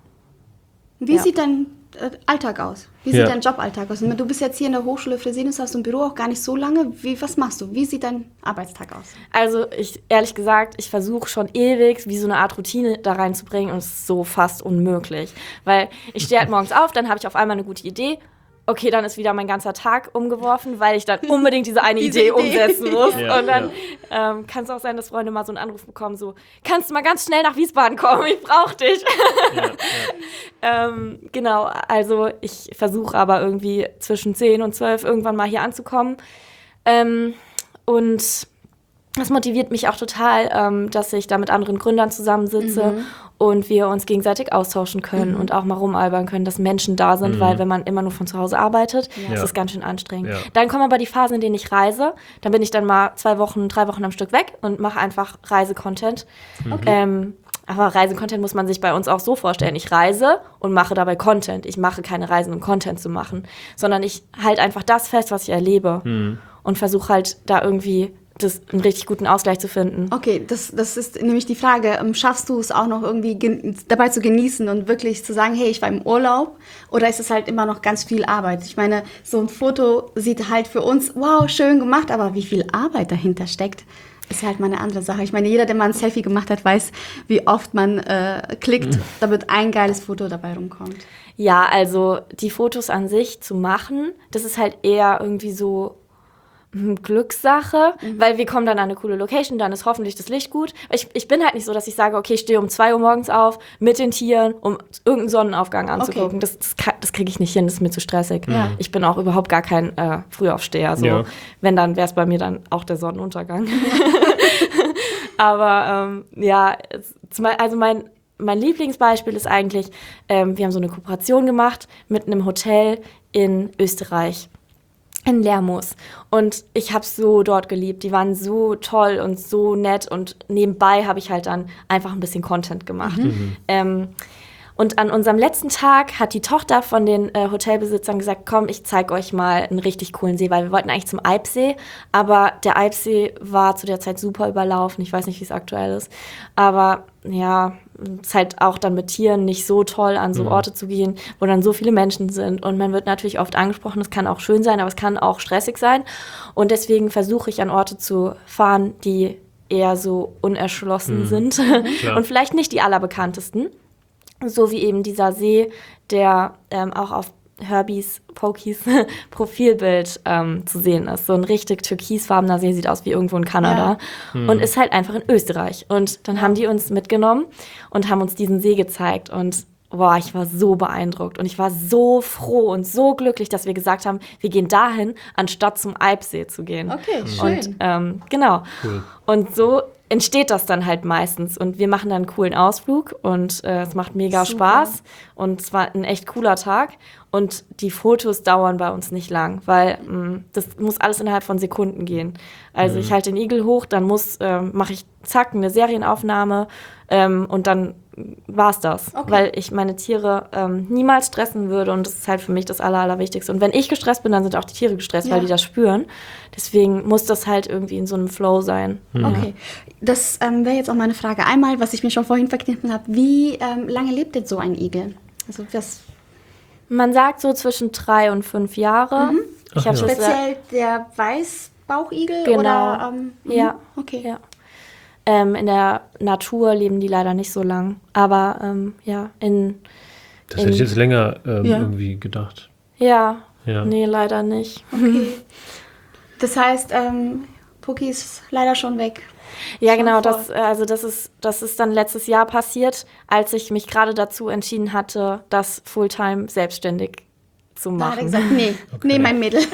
Wie Ja. sieht dein äh, Alltag aus? Wie Ja. sieht dein Joballtag aus? Du bist jetzt hier in der Hochschule Fresenius, hast du ein Büro auch gar nicht so lange. Wie, was machst du? Wie sieht dein Arbeitstag aus? Also ich, ehrlich gesagt, ich versuche schon ewig, wie so eine Art Routine da reinzubringen und es ist so fast unmöglich. Weil ich stehe halt morgens auf, dann habe ich auf einmal eine gute Idee, okay, dann ist wieder mein ganzer Tag umgeworfen, weil ich dann unbedingt diese eine diese Idee, Idee umsetzen muss. Ja, und dann ja. ähm, kann es auch sein, dass Freunde mal so einen Anruf bekommen, so, kannst du mal ganz schnell nach Wiesbaden kommen, ich brauche dich. Ja, ja. ähm, genau, also ich versuche aber irgendwie zwischen zehn und zwölf irgendwann mal hier anzukommen. Ähm, und das motiviert mich auch total, ähm, dass ich da mit anderen Gründern zusammensitze mhm. und wir uns gegenseitig austauschen können mhm. und auch mal rumalbern können, dass Menschen da sind, mhm. weil wenn man immer nur von zu Hause arbeitet, ja. ist es ganz schön anstrengend. Ja. Dann kommen aber die Phasen, in denen ich reise. Dann bin ich dann mal zwei Wochen, drei Wochen am Stück weg und mache einfach Reisecontent. Okay. Ähm, aber Reisecontent muss man sich bei uns auch so vorstellen. Ich reise und mache dabei Content. Ich mache keine Reisen, um Content zu machen, sondern ich halte einfach das fest, was ich erlebe mhm. und versuche halt da irgendwie das, einen richtig guten Ausgleich zu finden. Okay, das, das ist nämlich die Frage, schaffst du es auch noch irgendwie gen- dabei zu genießen und wirklich zu sagen, hey, ich war im Urlaub, oder ist es halt immer noch ganz viel Arbeit? Ich meine, so ein Foto sieht halt für uns, wow, schön gemacht, aber wie viel Arbeit dahinter steckt, ist halt mal eine andere Sache. Ich meine, jeder, der mal ein Selfie gemacht hat, weiß, wie oft man äh, klickt, mhm. damit ein geiles Foto dabei rumkommt. Ja, also die Fotos an sich zu machen, das ist halt eher irgendwie so Glückssache, mhm. weil wir kommen dann an eine coole Location, dann ist hoffentlich das Licht gut. Ich, ich bin halt nicht so, dass ich sage, okay, ich stehe um zwei Uhr morgens auf mit den Tieren, um irgendeinen Sonnenaufgang anzugucken. Okay. Das, das, das kriege ich nicht hin, das ist mir zu stressig. Ja. Ich bin auch überhaupt gar kein äh, Frühaufsteher. So. Ja. Wenn, dann wäre es bei mir dann auch der Sonnenuntergang. Aber ähm, ja, also mein, mein Lieblingsbeispiel ist eigentlich, ähm, wir haben so eine Kooperation gemacht mit einem Hotel in Österreich. In Lermoos. Und ich habe es so dort geliebt. Die waren so toll und so nett. Und nebenbei habe ich halt dann einfach ein bisschen Content gemacht. Mhm. Ähm, und an unserem letzten Tag hat die Tochter von den äh, Hotelbesitzern gesagt, komm, ich zeige euch mal einen richtig coolen See, weil wir wollten eigentlich zum Eibsee, aber der Eibsee war zu der Zeit super überlaufen. Ich weiß nicht, wie es aktuell ist. Aber ja, es ist halt auch dann mit Tieren nicht so toll, an so mhm. Orte zu gehen, wo dann so viele Menschen sind. Und man wird natürlich oft angesprochen, es kann auch schön sein, aber es kann auch stressig sein. Und deswegen versuche ich, an Orte zu fahren, die eher so unerschlossen mhm. sind und vielleicht nicht die allerbekanntesten. So wie eben dieser See, der ähm, auch auf Herbies, Pokies Profilbild ähm, zu sehen ist. So ein richtig türkisfarbener See, sieht aus wie irgendwo in Kanada ja. mhm. und ist halt einfach in Österreich. Und dann haben die uns mitgenommen und haben uns diesen See gezeigt und boah, ich war so beeindruckt und ich war so froh und so glücklich, dass wir gesagt haben, wir gehen dahin, anstatt zum Eibsee zu gehen. Okay, schön. Und ähm, genau. Cool. Und so entsteht das dann halt meistens und wir machen dann einen coolen Ausflug und äh, es macht mega Super. Spaß und es war ein echt cooler Tag und die Fotos dauern bei uns nicht lang, weil mh, das muss alles innerhalb von Sekunden gehen. Also mhm. ich halte den Igel hoch, dann muss äh, mache ich zack eine Serienaufnahme ähm, und dann war's das, okay. weil ich meine Tiere ähm, niemals stressen würde und das ist halt für mich das Aller, Allerwichtigste. Und wenn ich gestresst bin, dann sind auch die Tiere gestresst, ja. weil die das spüren. Deswegen muss das halt irgendwie in so einem Flow sein. Mhm. Okay, das ähm, wäre jetzt auch meine Frage. Einmal, was ich mir schon vorhin verknüpft habe, wie ähm, lange lebt denn so ein Igel? Also das Man sagt so zwischen drei und fünf Jahre. Mhm. Ich habe ja. Speziell der Weißbauchigel? Genau. Oder, ähm, ja. Okay. Ja. Ähm, in der Natur leben die leider nicht so lang. Aber ähm, ja, in. Das in, hätte ich jetzt länger ähm, ja. irgendwie gedacht. Ja, ja, nee, leider nicht. Okay. Das heißt, ähm, Poki ist leider schon weg. Ja, schon genau. Das, also das ist, das ist dann letztes Jahr passiert, als ich mich gerade dazu entschieden hatte, das Fulltime selbstständig zu machen. Da hat er gesagt, nee, okay. nee, mein Mädel.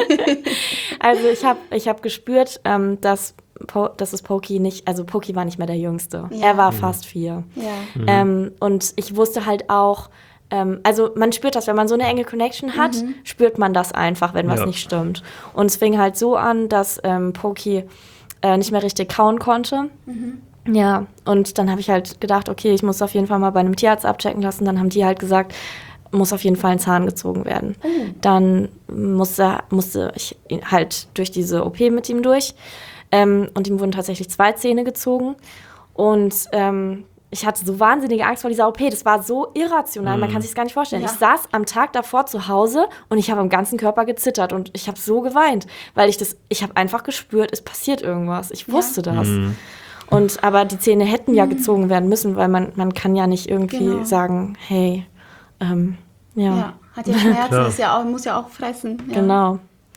Also ich habe ich hab gespürt, ähm, dass Po- das ist Poki nicht, also Poki war nicht mehr der Jüngste. Ja. Er war mhm. fast vier. Ja. Mhm. Ähm, und ich wusste halt auch, ähm, also man spürt das, wenn man so eine enge Connection hat, mhm. spürt man das einfach, wenn was ja. nicht stimmt. Und es fing halt so an, dass ähm, Poki äh, nicht mehr richtig kauen konnte. Mhm. Ja, und dann habe ich halt gedacht, okay, ich muss auf jeden Fall mal bei einem Tierarzt abchecken lassen. Dann haben die halt gesagt, muss auf jeden Fall ein Zahn gezogen werden. Mhm. Dann musste, musste ich halt durch diese O P mit ihm durch. Ähm, und ihm wurden tatsächlich zwei Zähne gezogen. Und ähm, ich hatte so wahnsinnige Angst vor dieser O P. Das war so irrational, mm. man kann sich das gar nicht vorstellen. Ja. Ich saß am Tag davor zu Hause und ich habe am ganzen Körper gezittert. Und ich habe so geweint, weil ich das, ich habe einfach gespürt, es passiert irgendwas. Ich wusste ja. das. Mm. Und, aber die Zähne hätten ja gezogen werden müssen, weil man, man kann ja nicht irgendwie genau. sagen, hey, ähm, ja. ja. Hat ja Schmerzen, ist ja auch, muss ja auch fressen. Ja. Genau.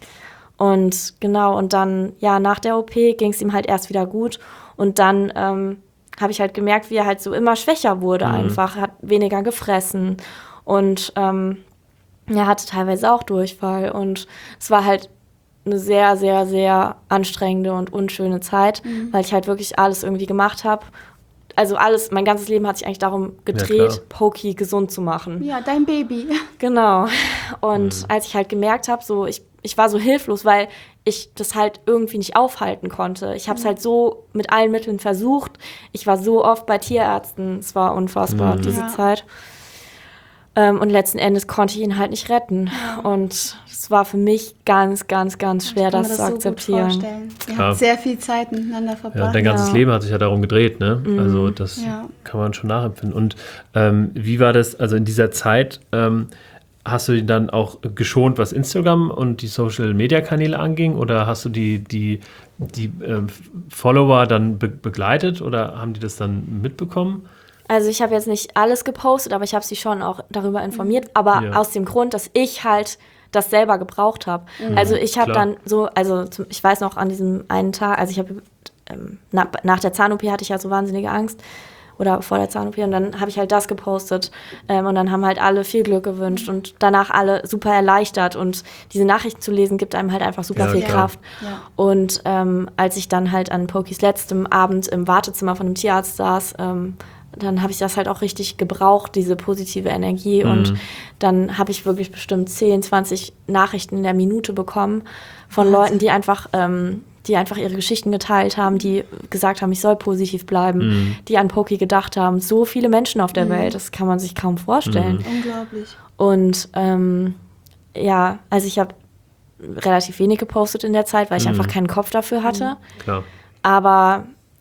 Und genau, und dann, ja, nach der O P ging es ihm halt erst wieder gut. Und dann ähm, habe ich halt gemerkt, wie er halt so immer schwächer wurde mhm. einfach, hat weniger gefressen und ähm, er hatte teilweise auch Durchfall. Und es war halt eine sehr, sehr, sehr anstrengende und unschöne Zeit, mhm. weil ich halt wirklich alles irgendwie gemacht habe. Also alles, mein ganzes Leben hat sich eigentlich darum gedreht, ja, Poki gesund zu machen. Ja, dein Baby. Genau. Und mhm. als ich halt gemerkt habe, so ich, ich war so hilflos, weil ich das halt irgendwie nicht aufhalten konnte. Ich habe es mhm. halt so mit allen Mitteln versucht. Ich war so oft bei Tierärzten. Es war unfassbar, mhm. diese ja. Zeit. Ähm, und letzten Endes konnte ich ihn halt nicht retten. Ja. Und es war für mich ganz, ganz, ganz schwer, das, das zu akzeptieren. So gut vorstellen. Ihr habt sehr viel Zeit miteinander verbracht. Ja, dein ganzes ja. Leben hat sich ja darum gedreht, ne? Mhm. Also das ja. kann man schon nachempfinden. Und ähm, wie war das, also in dieser Zeit, ähm, hast du ihn dann auch geschont, was Instagram und die Social-Media-Kanäle anging? Oder hast du die, die, die äh, Follower dann be- begleitet oder haben die das dann mitbekommen? Also ich habe jetzt nicht alles gepostet, aber ich habe sie schon auch darüber informiert. Aber ja. aus dem Grund, dass ich halt das selber gebraucht habe. Mhm. Also ich habe dann so, also zum, ich weiß noch an diesem einen Tag, also ich habe ähm, na, nach der Zahn-O P hatte ich ja so wahnsinnige Angst. Oder vor der Zahn-O P und dann habe ich halt das gepostet ähm, und dann haben halt alle viel Glück gewünscht und danach alle super erleichtert und diese Nachrichten zu lesen gibt einem halt einfach super ja, viel klar. Kraft. Ja. Und ähm, als ich dann halt an Pokis letztem Abend im Wartezimmer von einem Tierarzt saß, ähm, dann habe ich das halt auch richtig gebraucht, diese positive Energie mhm. und dann habe ich wirklich bestimmt zehn, zwanzig Nachrichten in der Minute bekommen von Was? Leuten, die einfach... Ähm, die einfach ihre Geschichten geteilt haben, die gesagt haben, ich soll positiv bleiben, mhm. die an Poki gedacht haben. So viele Menschen auf der mhm. Welt, das kann man sich kaum vorstellen. Mhm. Unglaublich. Und ähm, ja, also ich habe relativ wenig gepostet in der Zeit, weil ich mhm. einfach keinen Kopf dafür hatte. Mhm. Klar. Aber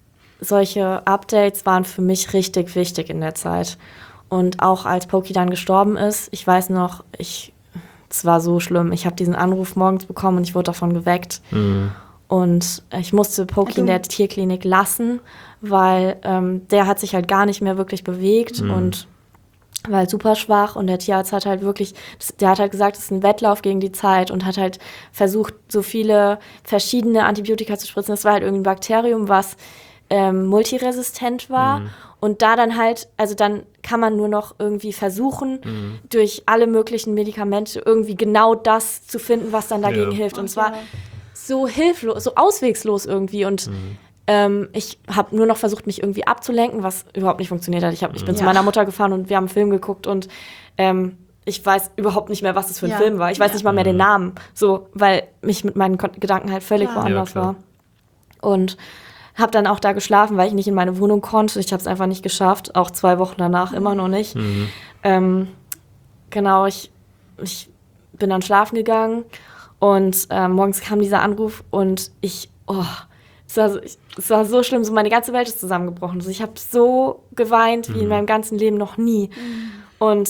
solche Updates waren für mich richtig wichtig in der Zeit. Und auch als Poki dann gestorben ist, ich weiß noch, ich, es war so schlimm. Ich habe diesen Anruf morgens bekommen und ich wurde davon geweckt. Mhm. Und ich musste Poki also, in der Tierklinik lassen, weil ähm, der hat sich halt gar nicht mehr wirklich bewegt mhm. und war halt super schwach. Und der Tierarzt hat halt wirklich, der hat halt gesagt, es ist ein Wettlauf gegen die Zeit und hat halt versucht, so viele verschiedene Antibiotika zu spritzen. Das war halt irgendein Bakterium, was ähm, multiresistent war. Mhm. Und da dann halt, also dann kann man nur noch irgendwie versuchen, mhm. durch alle möglichen Medikamente irgendwie genau das zu finden, was dann dagegen ja. hilft. Und zwar so hilflos, so auswegslos irgendwie. Und mhm. ähm, ich habe nur noch versucht, mich irgendwie abzulenken, was überhaupt nicht funktioniert hat. Ich, hab, ich bin ja. zu meiner Mutter gefahren und wir haben einen Film geguckt und ähm, ich weiß überhaupt nicht mehr, was das für ein ja. Film war. Ich weiß ja. nicht mal mehr den Namen, so, weil mich mit meinen Kon- Gedanken halt völlig ja. woanders ja, war. Und habe dann auch da geschlafen, weil ich nicht in meine Wohnung konnte. Ich habe es einfach nicht geschafft, auch zwei Wochen danach mhm. immer noch nicht. Mhm. Ähm, genau, ich, ich bin dann schlafen gegangen. Und äh, morgens kam dieser Anruf und ich, oh, es war, so, ich, es war so schlimm, so meine ganze Welt ist zusammengebrochen. Also ich habe so geweint wie mhm. in meinem ganzen Leben noch nie. Mhm. Und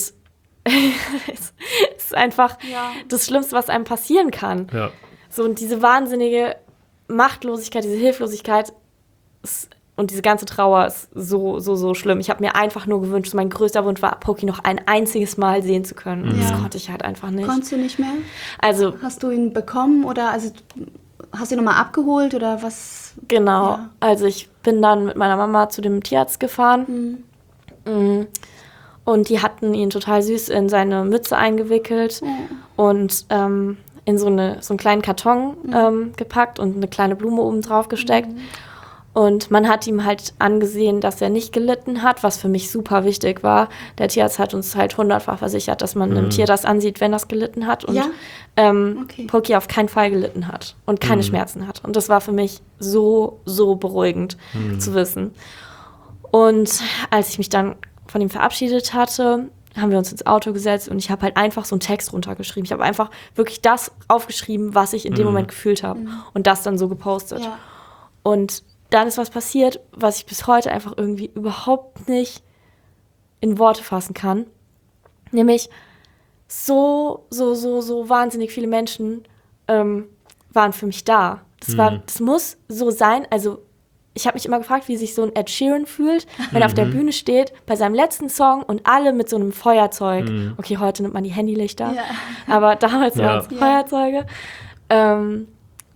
es ist einfach ja. das Schlimmste, was einem passieren kann. Ja. So, und diese wahnsinnige Machtlosigkeit, diese Hilflosigkeit ist, und diese ganze Trauer ist so, so, so schlimm. Ich habe mir einfach nur gewünscht, mein größter Wunsch war, Poki noch ein einziges Mal sehen zu können. Und ja. das konnte ich halt einfach nicht. Konntest du nicht mehr? Also, hast du ihn bekommen oder also hast du ihn nochmal abgeholt oder was? Genau. Ja. Also ich bin dann mit meiner Mama zu dem Tierarzt gefahren. Mhm. Und die hatten ihn total süß in seine Mütze eingewickelt mhm. und ähm, in so, eine, so einen kleinen Karton mhm. ähm, gepackt und eine kleine Blume oben drauf gesteckt. Mhm. Und man hat ihm halt angesehen, dass er nicht gelitten hat, was für mich super wichtig war. Der Tierarzt hat uns halt hundertfach versichert, dass man mhm. einem Tier das ansieht, wenn das gelitten hat. Und ja? ähm, okay. Poki auf keinen Fall gelitten hat und keine mhm. Schmerzen hat. Und das war für mich so, so beruhigend mhm. zu wissen. Und als ich mich dann von ihm verabschiedet hatte, haben wir uns ins Auto gesetzt und ich habe halt einfach so einen Text runtergeschrieben. Ich habe einfach wirklich das aufgeschrieben, was ich in dem mhm. Moment gefühlt habe mhm. und das dann so gepostet. Ja. Und dann ist was passiert, was ich bis heute einfach irgendwie überhaupt nicht in Worte fassen kann. Nämlich so, so, so, so wahnsinnig viele Menschen ähm, waren für mich da. Das, war, das muss so sein, also ich habe mich immer gefragt, wie sich so ein Ed Sheeran fühlt, wenn er auf der Bühne steht, bei seinem letzten Song und alle mit so einem Feuerzeug. Mhm. Okay, heute nimmt man die Handylichter, ja. aber damals ja. waren es Feuerzeuge. Ähm,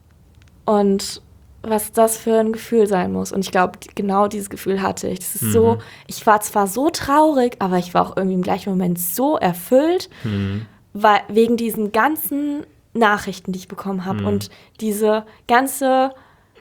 und was das für ein Gefühl sein muss. Und ich glaube, genau dieses Gefühl hatte ich. Das ist mhm. so, ich war zwar so traurig, aber ich war auch irgendwie im gleichen Moment so erfüllt, mhm. weil, wegen diesen ganzen Nachrichten, die ich bekommen habe. Mhm. Und diese ganze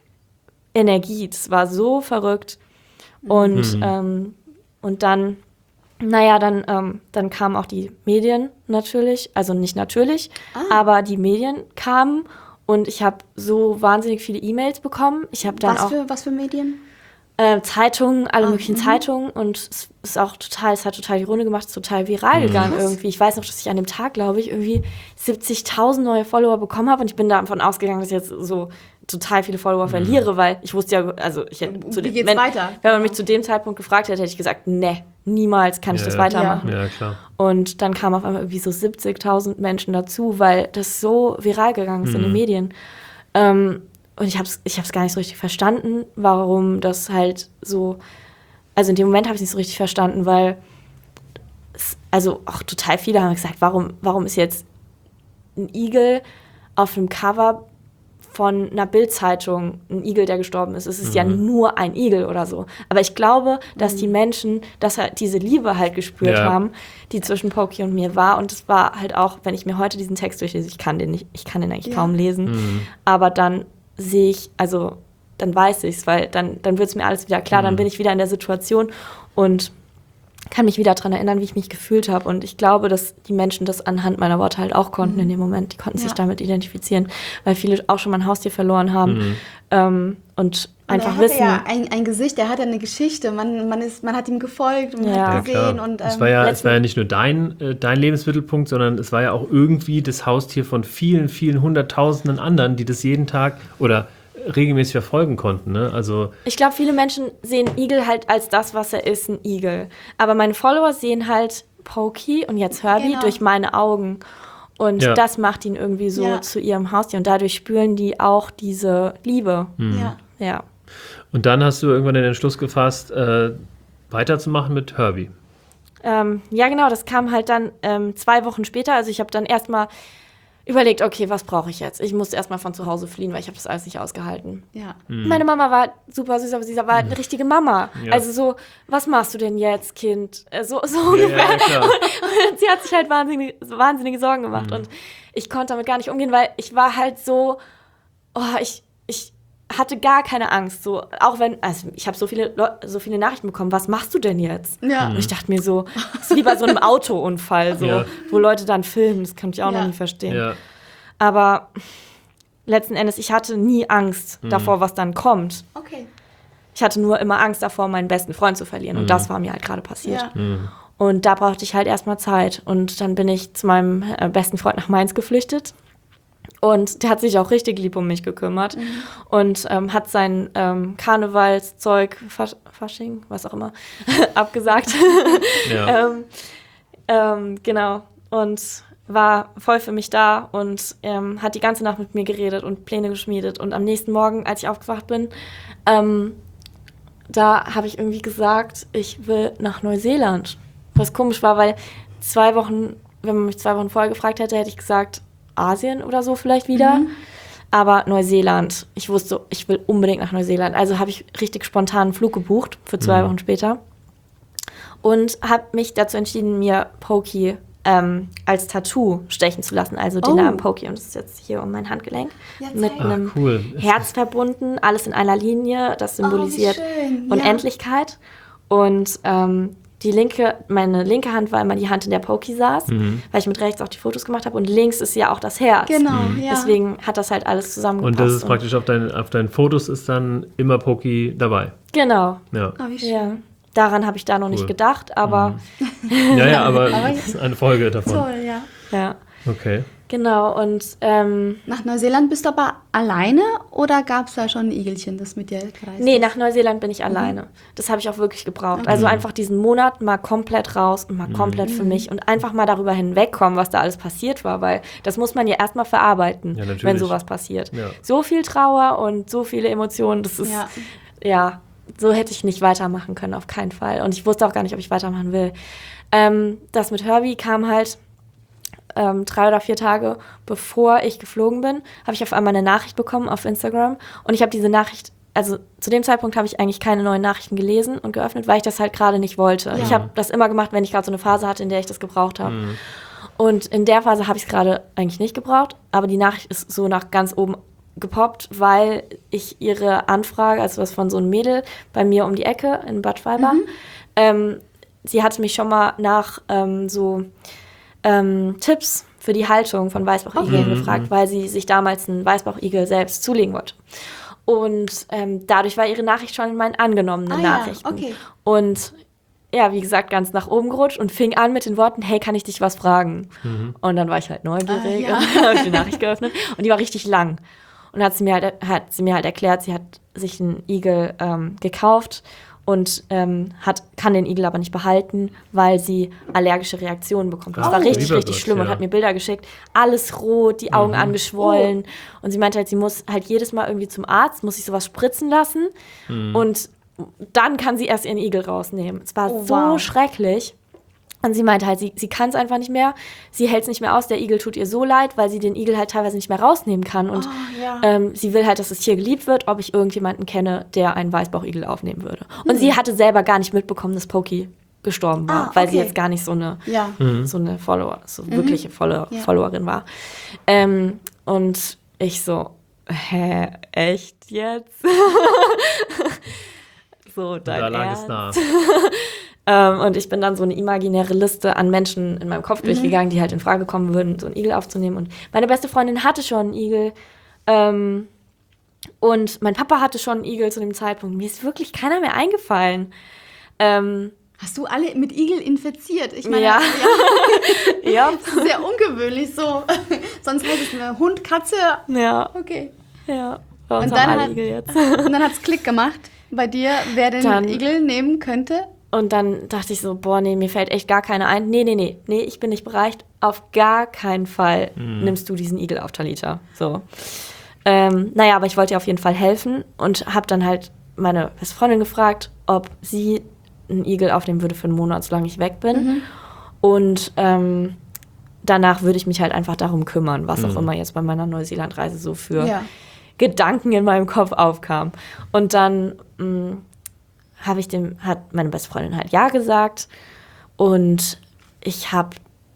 Energie, das war so verrückt. Und, mhm. ähm, und dann, naja, dann, ähm, dann kamen auch die Medien natürlich, also nicht natürlich, ah. aber die Medien kamen und ich habe so wahnsinnig viele E-Mails bekommen. Ich habe dann was auch für, was für Medien? Äh, Zeitungen, alle ah, möglichen m- Zeitungen und es ist auch total, es hat total die Runde gemacht, es ist total viral gegangen was? irgendwie. Ich weiß noch, dass ich an dem Tag, glaube ich, irgendwie siebzigtausend neue Follower bekommen habe und ich bin davon ausgegangen, dass ich jetzt so total viele Follower mhm. verliere, weil ich wusste ja, also ich hätte zu Wie dem, geht's wenn, weiter? wenn man mich zu dem Zeitpunkt gefragt hätte, hätte ich gesagt, ne, niemals kann ich ja, das ja. weitermachen. Ja, klar. Und dann kamen auf einmal irgendwie so siebzigtausend Menschen dazu, weil das so viral gegangen ist mhm. in den Medien. Ähm, und ich habe es ich hab's gar nicht so richtig verstanden, warum das halt so, also in dem Moment habe ich es nicht so richtig verstanden, weil es, also auch total viele haben gesagt, warum, warum ist jetzt ein Igel auf einem Cover von einer Bild-Zeitung, ein Igel, der gestorben ist. Es ist mhm. ja nur ein Igel oder so. Aber ich glaube, dass mhm. die Menschen, dass halt diese Liebe halt gespürt ja. haben, die zwischen Pokey und mir war. Und es war halt auch, wenn ich mir heute diesen Text durchlese, ich kann den nicht, ich kann den eigentlich ja. kaum lesen. Mhm. Aber dann sehe ich, also dann weiß ich es, weil dann, dann wird es mir alles wieder klar, mhm. dann bin ich wieder in der Situation und kann mich wieder daran erinnern, wie ich mich gefühlt habe. Und ich glaube, dass die Menschen das anhand meiner Worte halt auch konnten mhm. in dem Moment. Die konnten ja. sich damit identifizieren, weil viele auch schon mal ein Haustier verloren haben. Mhm. Ähm, und, und einfach er wissen. Er hatte ja ein, ein Gesicht, er hat ja eine Geschichte. Man, man, ist, man hat ihm gefolgt und man ja. hat gesehen. Ja, und, ähm, es, war ja, es war ja nicht nur dein, äh, dein Lebensmittelpunkt, sondern es war ja auch irgendwie das Haustier von vielen, vielen hunderttausenden anderen, die das jeden Tag oder regelmäßig verfolgen konnten. Ne? Also ich glaube, viele Menschen sehen Igel halt als das, was er ist, ein Igel. Aber meine Follower sehen halt Pokey und jetzt Herbie genau. durch meine Augen. Und ja. das macht ihn irgendwie so ja. zu ihrem Haustier. Und dadurch spüren die auch diese Liebe. Mhm. Ja. ja. Und dann hast du irgendwann den Entschluss gefasst, äh, weiterzumachen mit Herbie. Ähm, ja, genau. Das kam halt dann ähm, zwei Wochen später. Also ich habe dann erstmal überlegt, okay, was brauche ich jetzt? Ich musste erstmal von zu Hause fliehen, weil ich habe das alles nicht ausgehalten. Ja. Mhm. Meine Mama war super süß, aber sie war eine richtige Mama. Ja. Also so, was machst du denn jetzt, Kind? So, so ja, ungefähr. Ja, klar. Und sie hat sich halt wahnsinnige, wahnsinnige Sorgen gemacht. Mhm. Und ich konnte damit gar nicht umgehen, weil ich war halt so, oh, ich, ich hatte gar keine Angst. So, auch wenn, also ich habe so viele, so viele Nachrichten bekommen, was machst du denn jetzt? Ja. Und ich dachte mir so, das ist wie bei so einem Autounfall, so, ja. wo Leute dann filmen, das kann ich auch ja. noch nie verstehen. Ja. Aber letzten Endes, ich hatte nie Angst mhm. davor, was dann kommt. Okay. Ich hatte nur immer Angst davor, meinen besten Freund zu verlieren. Mhm. Und das war mir halt gerade passiert. Ja. Mhm. Und da brauchte ich halt erstmal Zeit. Und dann bin ich zu meinem äh, besten Freund nach Mainz geflüchtet. Und der hat sich auch richtig lieb um mich gekümmert. Mhm. Und ähm, hat sein ähm, Karnevalszeug, Fasch- Fasching, was auch immer, abgesagt. Ja. ähm, ähm, genau. Und war voll für mich da und ähm, hat die ganze Nacht mit mir geredet und Pläne geschmiedet. Und am nächsten Morgen, als ich aufgewacht bin, ähm, da habe ich irgendwie gesagt, ich will nach Neuseeland. Was komisch war, weil zwei Wochen, wenn man mich zwei Wochen vorher gefragt hätte, hätte ich gesagt, Asien oder so vielleicht wieder. Mhm. Aber Neuseeland, ich wusste, ich will unbedingt nach Neuseeland. Also habe ich richtig spontan einen Flug gebucht für zwei mhm. Wochen später. Und habe mich dazu entschieden, mir Pokey ähm, als Tattoo stechen zu lassen. Also den oh. Namen Pokey. Und das ist jetzt hier um mein Handgelenk. Ja, mit Ach, einem cool. Herz verbunden, alles in einer Linie. Das symbolisiert oh, Unendlichkeit. Ja. Und ähm, die linke, meine linke Hand war immer die Hand, in der Pokey saß, mhm. weil ich mit rechts auch die Fotos gemacht habe. Und links ist ja auch das Herz. Genau, mhm. ja. Deswegen hat das halt alles zusammengepasst. Und das ist praktisch auf, dein, auf deinen Fotos ist dann immer Pokey dabei. Genau. Ja. Oh, wie schön. Ja. Daran habe ich da noch cool. nicht gedacht, aber... Mhm. Ja, ja, aber, aber das ist eine Folge davon. Toll, ja. Ja. Okay. Genau, und... Ähm, nach Neuseeland bist du aber alleine oder gab es da schon ein Igelchen, das mit dir gereist Nee, ist? nach Neuseeland bin ich mhm. alleine. Das habe ich auch wirklich gebraucht. Okay. Also einfach diesen Monat mal komplett raus und mal mhm. komplett für mich und einfach mal darüber hinwegkommen, was da alles passiert war, weil das muss man ja erstmal verarbeiten, ja, wenn sowas passiert. Ja. So viel Trauer und so viele Emotionen, das ist... Ja. ja, so hätte ich nicht weitermachen können, auf keinen Fall. Und ich wusste auch gar nicht, ob ich weitermachen will. Ähm, das mit Herbie kam halt ähm, drei oder vier Tage, bevor ich geflogen bin, habe ich auf einmal eine Nachricht bekommen auf Instagram. Und ich habe diese Nachricht, also zu dem Zeitpunkt habe ich eigentlich keine neuen Nachrichten gelesen und geöffnet, weil ich das halt gerade nicht wollte. Ja. Ich habe das immer gemacht, wenn ich gerade so eine Phase hatte, in der ich das gebraucht habe. Mhm. Und in der Phase habe ich es gerade eigentlich nicht gebraucht, aber die Nachricht ist so nach ganz oben gepoppt, weil ich ihre Anfrage, also was von so einem Mädel bei mir um die Ecke in Bad Schwalbach, mhm. ähm, sie hatte mich schon mal nach ähm, so ähm, Tipps für die Haltung von Weißbauchigeln okay. gefragt, weil sie sich damals einen Weißbauchigel selbst zulegen wollte. Und ähm, dadurch war ihre Nachricht schon in meinen angenommenen ah, Nachrichten. Ja, okay. Und ja, wie gesagt, ganz nach oben gerutscht und fing an mit den Worten, hey, kann ich dich was fragen? Mhm. Und dann war ich halt neugierig ah, ja. und habe die Nachricht geöffnet. Und die war richtig lang. Und hat sie mir halt, hat sie mir halt erklärt, sie hat sich einen Igel ähm, gekauft und ähm, hat, kann den Igel aber nicht behalten, weil sie allergische Reaktionen bekommt. Das oh, war richtig, richtig das, schlimm ja. und hat mir Bilder geschickt. Alles rot, die Augen mhm. angeschwollen. Oh. Und sie meinte halt, sie muss halt jedes Mal irgendwie zum Arzt, muss sich sowas spritzen lassen. Mhm. Und dann kann sie erst ihren Igel rausnehmen. Es war oh, so wow. schrecklich. Und sie meinte halt, sie, sie kann es einfach nicht mehr. Sie hält es nicht mehr aus. Der Igel tut ihr so leid, weil sie den Igel halt teilweise nicht mehr rausnehmen kann. Und oh, ja. ähm, sie will halt, dass das Tier geliebt wird, ob ich irgendjemanden kenne, der einen Weißbauchigel aufnehmen würde. Und mhm. sie hatte selber gar nicht mitbekommen, dass Pokey gestorben war, ah, weil okay. sie jetzt gar nicht so eine, ja. mhm. so eine Follower, so mhm. wirkliche Follower, ja. Followerin war. Ähm, und ich so, hä, echt jetzt? So, dein da lag es nah. ähm, und ich bin dann so eine imaginäre Liste an Menschen in meinem Kopf mhm. durchgegangen, die halt in Frage kommen würden, so einen Igel aufzunehmen. Und meine beste Freundin hatte schon einen Igel. Ähm, und mein Papa hatte schon einen Igel zu dem Zeitpunkt. Mir ist wirklich keiner mehr eingefallen. Ähm, Hast du alle mit Igel infiziert? Ich meine, ja. ja. ja. Das ist sehr ungewöhnlich so. Sonst heißt es eine Hund, Katze. Ja. Okay. Ja. Und dann, hat, jetzt. und dann hat es Klick gemacht bei dir, wer den dann, Igel nehmen könnte. Und dann dachte ich so, boah, nee, mir fällt echt gar keiner ein. Nee, nee, nee, nee, ich bin nicht bereit. Auf gar keinen Fall mhm. nimmst du diesen Igel auf, Talita. So. Ähm, naja, aber ich wollte ihr auf jeden Fall helfen und habe dann halt meine beste Freundin gefragt, ob sie einen Igel aufnehmen würde für einen Monat, solange ich weg bin. Mhm. Und ähm, danach würde ich mich halt einfach darum kümmern, was mhm. auch immer jetzt bei meiner Neuseeland-Reise so für ja. Gedanken in meinem Kopf aufkam. Und dann mh, habe ich dem, hat meine beste Freundin halt ja gesagt. Und ich habe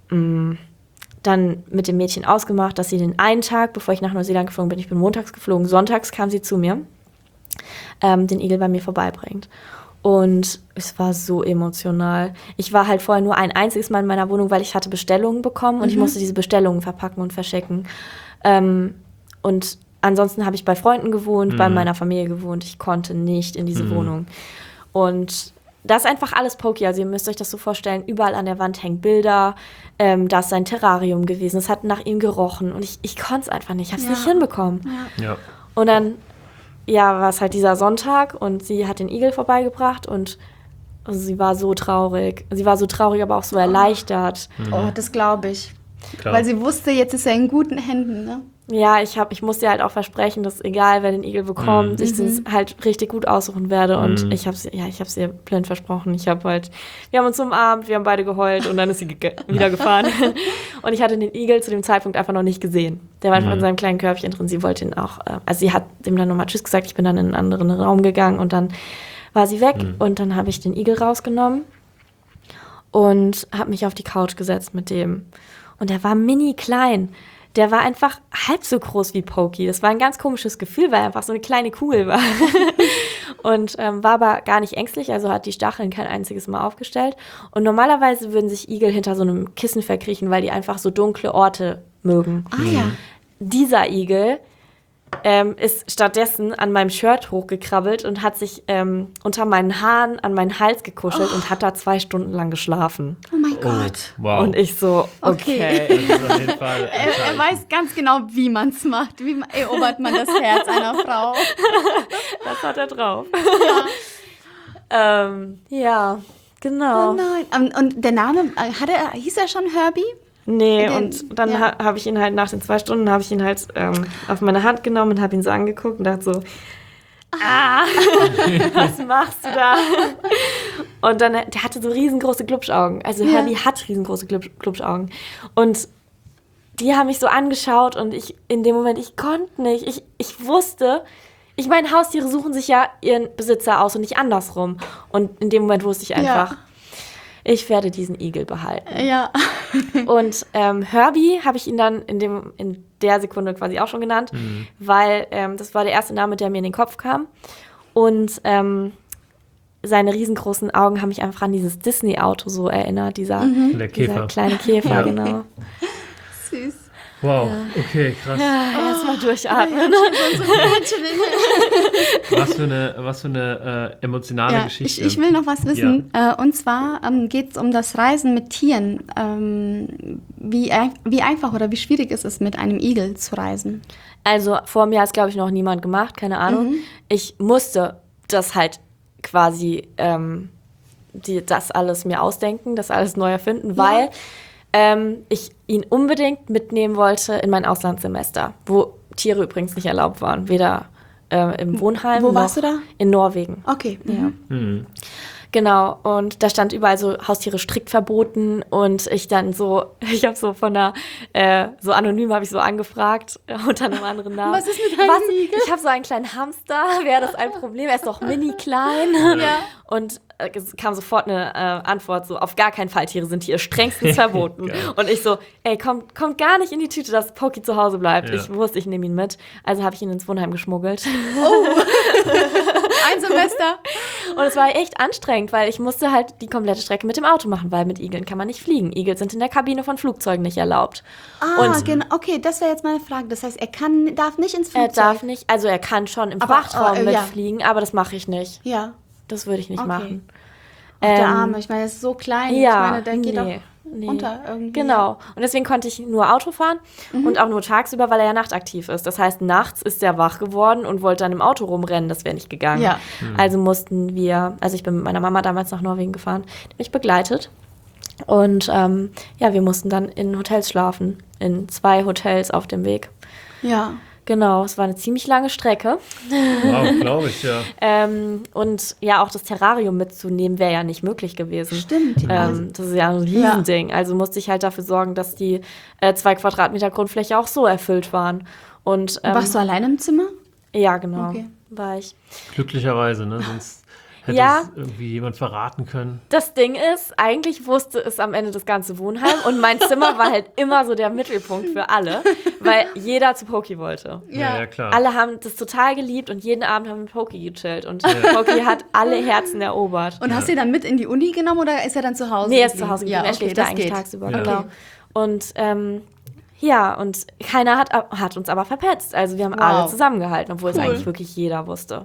dann mit dem Mädchen ausgemacht, dass sie den einen Tag, bevor ich nach Neuseeland geflogen bin, ich bin montags geflogen, sonntags kam sie zu mir, ähm, den Igel bei mir vorbeibringt. Und es war so emotional. Ich war halt vorher nur ein einziges Mal in meiner Wohnung, weil ich hatte Bestellungen bekommen und mhm. ich musste diese Bestellungen verpacken und verschicken. Ähm, und ansonsten habe ich bei Freunden gewohnt, mhm. bei meiner Familie gewohnt. Ich konnte nicht in diese mhm. Wohnung. Und das ist einfach alles Pokey. Also ihr müsst euch das so vorstellen, überall an der Wand hängen Bilder. Ähm, da ist sein Terrarium gewesen. Es hat nach ihm gerochen. Und ich, ich konnte es einfach nicht. Ich habe es ja. nicht hinbekommen. Ja. Ja. Und dann ja, war es halt dieser Sonntag und sie hat den Igel vorbeigebracht und also sie war so traurig. Sie war so traurig, aber auch so erleichtert. Mhm. Oh, das glaube ich. Klar. Weil sie wusste, jetzt ist er in guten Händen, ne? Ja, ich, hab, ich musste halt auch versprechen, dass egal, wer den Igel bekommt, mhm. ich es halt richtig gut aussuchen werde. Mhm. Und ich habe ja, ich habe es ihr blind versprochen. Ich habe halt, wir haben uns umarmt, wir haben beide geheult und dann ist sie ge- wieder gefahren. Und ich hatte den Igel zu dem Zeitpunkt einfach noch nicht gesehen. Der war einfach mhm. in seinem kleinen Körbchen drin. Sie wollte ihn auch, also sie hat ihm dann nochmal Tschüss gesagt. Ich bin dann in einen anderen Raum gegangen und dann war sie weg. Mhm. Und dann habe ich den Igel rausgenommen und habe mich auf die Couch gesetzt mit dem. Und der war mini klein. Der war einfach halb so groß wie Pokey. Das war ein ganz komisches Gefühl, weil er einfach so eine kleine Kugel war. Und ähm, war aber gar nicht ängstlich, also hat die Stacheln kein einziges Mal aufgestellt. Und normalerweise würden sich Igel hinter so einem Kissen verkriechen, weil die einfach so dunkle Orte mögen. Ah ja. Dieser Igel ähm, ist stattdessen an meinem Shirt hochgekrabbelt und hat sich ähm, unter meinen Haaren an meinen Hals gekuschelt oh. und hat da zwei Stunden lang geschlafen. Oh mein Gott. Oh, wow. Und ich so, okay. okay. Das ist auf jeden Fall er, er weiß ganz genau, wie man es macht. Wie erobert man das Herz einer Frau. Das hat er drauf. Ja, ähm, ja genau. Oh nein. Und der Name, hat er, hieß er schon Herbie? Nee, Den, und dann ja. ha- habe ich ihn halt nach den zwei Stunden habe ich ihn halt ähm, auf meine Hand genommen und habe ihn so angeguckt und dachte so, ah, was machst du da? Und dann, der hatte so riesengroße Glubschaugen. Also Ja. Herbie hat riesengroße Glubsch- Glubschaugen. Und die haben mich so angeschaut und ich in dem Moment, ich konnte nicht. Ich, ich wusste, ich meine, Haustiere suchen sich ja ihren Besitzer aus und nicht andersrum. Und in dem Moment wusste ich einfach, Ja. ich werde diesen Igel behalten. Ja. Und ähm, Herbie habe ich ihn dann in, dem, in der Sekunde quasi auch schon genannt, Mhm. weil ähm, das war der erste Name, der mir in den Kopf kam. Und ähm, seine riesengroßen Augen haben mich einfach an dieses Mhm. Disney-Auto so erinnert, dieser, Der dieser Käfer. kleine Käfer, Ja. genau. Süß. Wow, okay, krass. Ja, erstmal durchatmen. Was für eine, was für eine äh, emotionale Ja, Geschichte. ich, ich will noch was wissen. Äh, und zwar ähm, geht es um das Reisen mit Tieren. Ähm, wie, ein- wie einfach oder wie schwierig ist es, mit einem Igel zu reisen? Also vor mir hat es, glaube ich, noch niemand gemacht, keine Ahnung. Ich musste das halt quasi, ähm, die, das alles mir ausdenken, das alles neu erfinden, weil ähm, ich ihn unbedingt mitnehmen wollte in mein Auslandssemester, wo Tiere übrigens nicht erlaubt waren, weder äh, im Wohnheim Wo noch warst du da? in Norwegen. Okay. Ja. Mhm. Genau, und da stand überall so Haustiere strikt verboten und ich dann so, ich habe so von der, äh, so anonym habe ich so angefragt unter einem anderen Namen. Was ist mit deinem Was? Igel? Ich habe so einen kleinen Hamster, wäre das ein Problem? Er ist doch mini klein. Ja. Und äh, es kam sofort eine äh, Antwort so, auf gar keinen Fall, Tiere sind hier strengstens verboten. Geil. Und ich so, ey, kommt, kommt gar nicht in die Tüte, dass Poki zu Hause bleibt. Ja. Ich wusste, ich nehme ihn mit. Also habe ich ihn ins Wohnheim geschmuggelt. Ein Semester. Und es war echt anstrengend, weil ich musste halt die komplette Strecke mit dem Auto machen, weil mit Igeln kann man nicht fliegen. Igel sind in der Kabine von Flugzeugen nicht erlaubt. Ah, Und- genau. Okay, das wäre jetzt meine Frage. Das heißt, er kann, darf nicht ins Er Flugzeug. darf nicht, also er kann schon im Aber, Frachtraum äh, ja. mitfliegen, aber das mache ich nicht. Ja. Das würde ich nicht Okay. machen. Auch der Ähm, Arme. Ich meine, er ist so klein. Ja, Ich meine, der geht nee, doch nee. runter irgendwie. Genau. Und deswegen konnte ich nur Auto fahren Mhm. und auch nur tagsüber, weil er ja nachtaktiv ist. Das heißt, nachts ist er wach geworden und wollte dann im Auto rumrennen. Das wäre nicht gegangen. Ja. Also mussten wir, also ich bin mit meiner Mama damals nach Norwegen gefahren, die hat mich begleitet. Und ähm, ja, wir mussten dann in Hotels schlafen, in zwei Hotels auf dem Weg. Ja. Genau, es war eine ziemlich lange Strecke. Wow, glaube ich, ja. Ähm, und ja, auch das Terrarium mitzunehmen wäre ja nicht möglich gewesen. Stimmt. Ähm, das ist ja ein Riesending. Also musste ich halt dafür sorgen, dass die äh, zwei Quadratmeter Grundfläche auch so erfüllt waren. Und ähm, Warst du alleine im Zimmer? ja, genau, Okay. war ich. Glücklicherweise, ne? Sonst hätte Ja. es irgendwie jemand verraten können. Das Ding ist, eigentlich wusste es am Ende das ganze Wohnheim und mein Zimmer war halt immer so der Mittelpunkt für alle, weil jeder zu Poki wollte. Ja, ja klar. Alle haben das total geliebt und jeden Abend haben wir mit Poki gechillt und Poki hat alle Herzen erobert. Und hast du ihn dann mit in die Uni genommen oder ist er dann zu Hause? Nee, er ist geblieben? zu Hause geblieben. Ja, Er okay, schläft da das eigentlich geht. tagsüber. Ja. Genau. Und ähm, ja, und keiner hat, hat uns aber verpetzt. Also wir haben Wow. alle zusammengehalten, obwohl Cool. es eigentlich wirklich jeder wusste.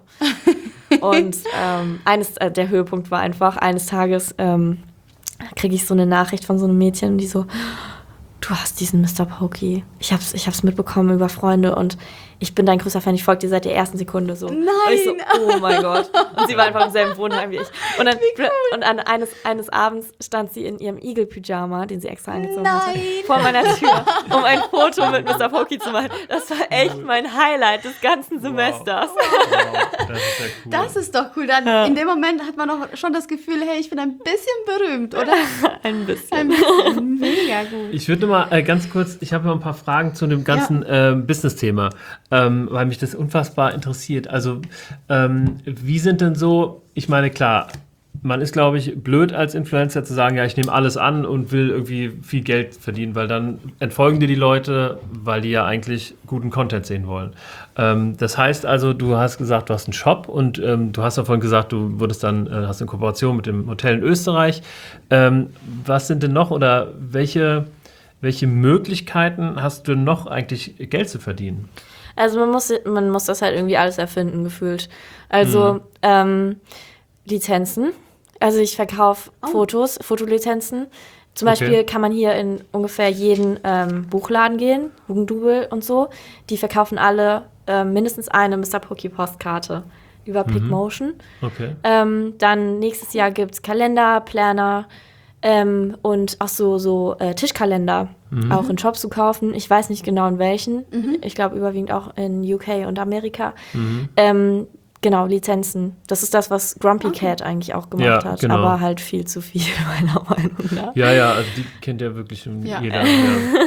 Und ähm, eines, äh, der Höhepunkt war einfach, eines Tages ähm, kriege ich so eine Nachricht von so einem Mädchen, die so, du hast diesen Mister Poki. Ich hab's, ich hab's mitbekommen über Freunde und ich bin dein größter Fan, ich folge dir seit der ersten Sekunde so. Nein! Und ich so, oh mein Gott. Und sie war einfach im selben Wohnheim wie ich. Und dann und an eines, eines Abends stand sie in ihrem Igel-Pyjama, den sie extra angezogen hatte, Nein! vor meiner Tür, um ein Foto mit Mister Poki zu machen. Das war echt mein Highlight des ganzen Semesters. Wow, das ist ja cool. Das ist doch cool. Dann in dem Moment hat man doch schon das Gefühl, hey, ich bin ein bisschen berühmt, oder? Ein bisschen. Ein bisschen. Mega gut. Ich würde mal äh, ganz kurz, ich habe noch ein paar Fragen zu dem ganzen ähm, Business-Thema, ähm, weil mich das unfassbar interessiert. Also, ähm, wie sind denn so, ich meine, klar, man ist, glaube ich, blöd als Influencer zu sagen, ja, ich nehme alles an und will irgendwie viel Geld verdienen, weil dann entfolgen dir die Leute, weil die ja eigentlich guten Content sehen wollen. Ähm, das heißt also, du hast gesagt, du hast einen Shop und ähm, du hast ja vorhin gesagt, du würdest dann, äh, hast eine Kooperation mit dem Hotel in Österreich. Ähm, was sind denn noch oder welche, welche Möglichkeiten hast du noch eigentlich Geld zu verdienen? Also man muss, man muss das halt irgendwie alles erfinden, gefühlt. Also Mhm. ähm, Lizenzen. Also ich verkaufe Oh. Fotos, Fotolizenzen. Zum Okay. Beispiel kann man hier in ungefähr jeden ähm, Buchladen gehen, Hugendubel und so. Die verkaufen alle ähm, mindestens eine Mister Poki Postkarte über Picmotion. Okay. Ähm, dann nächstes Jahr gibt es Kalender, Planner ähm, und auch so, so äh, Tischkalender auch in Shops zu kaufen. Ich weiß nicht genau in welchen. Ich glaube überwiegend auch in U K und Amerika. Ähm, Genau, Lizenzen. Das ist das, was Grumpy okay. Cat eigentlich auch gemacht ja, hat, genau. aber halt viel zu viel, meiner Meinung nach. Ja, ja, also die kennt ja wirklich ja. jeder. Ja.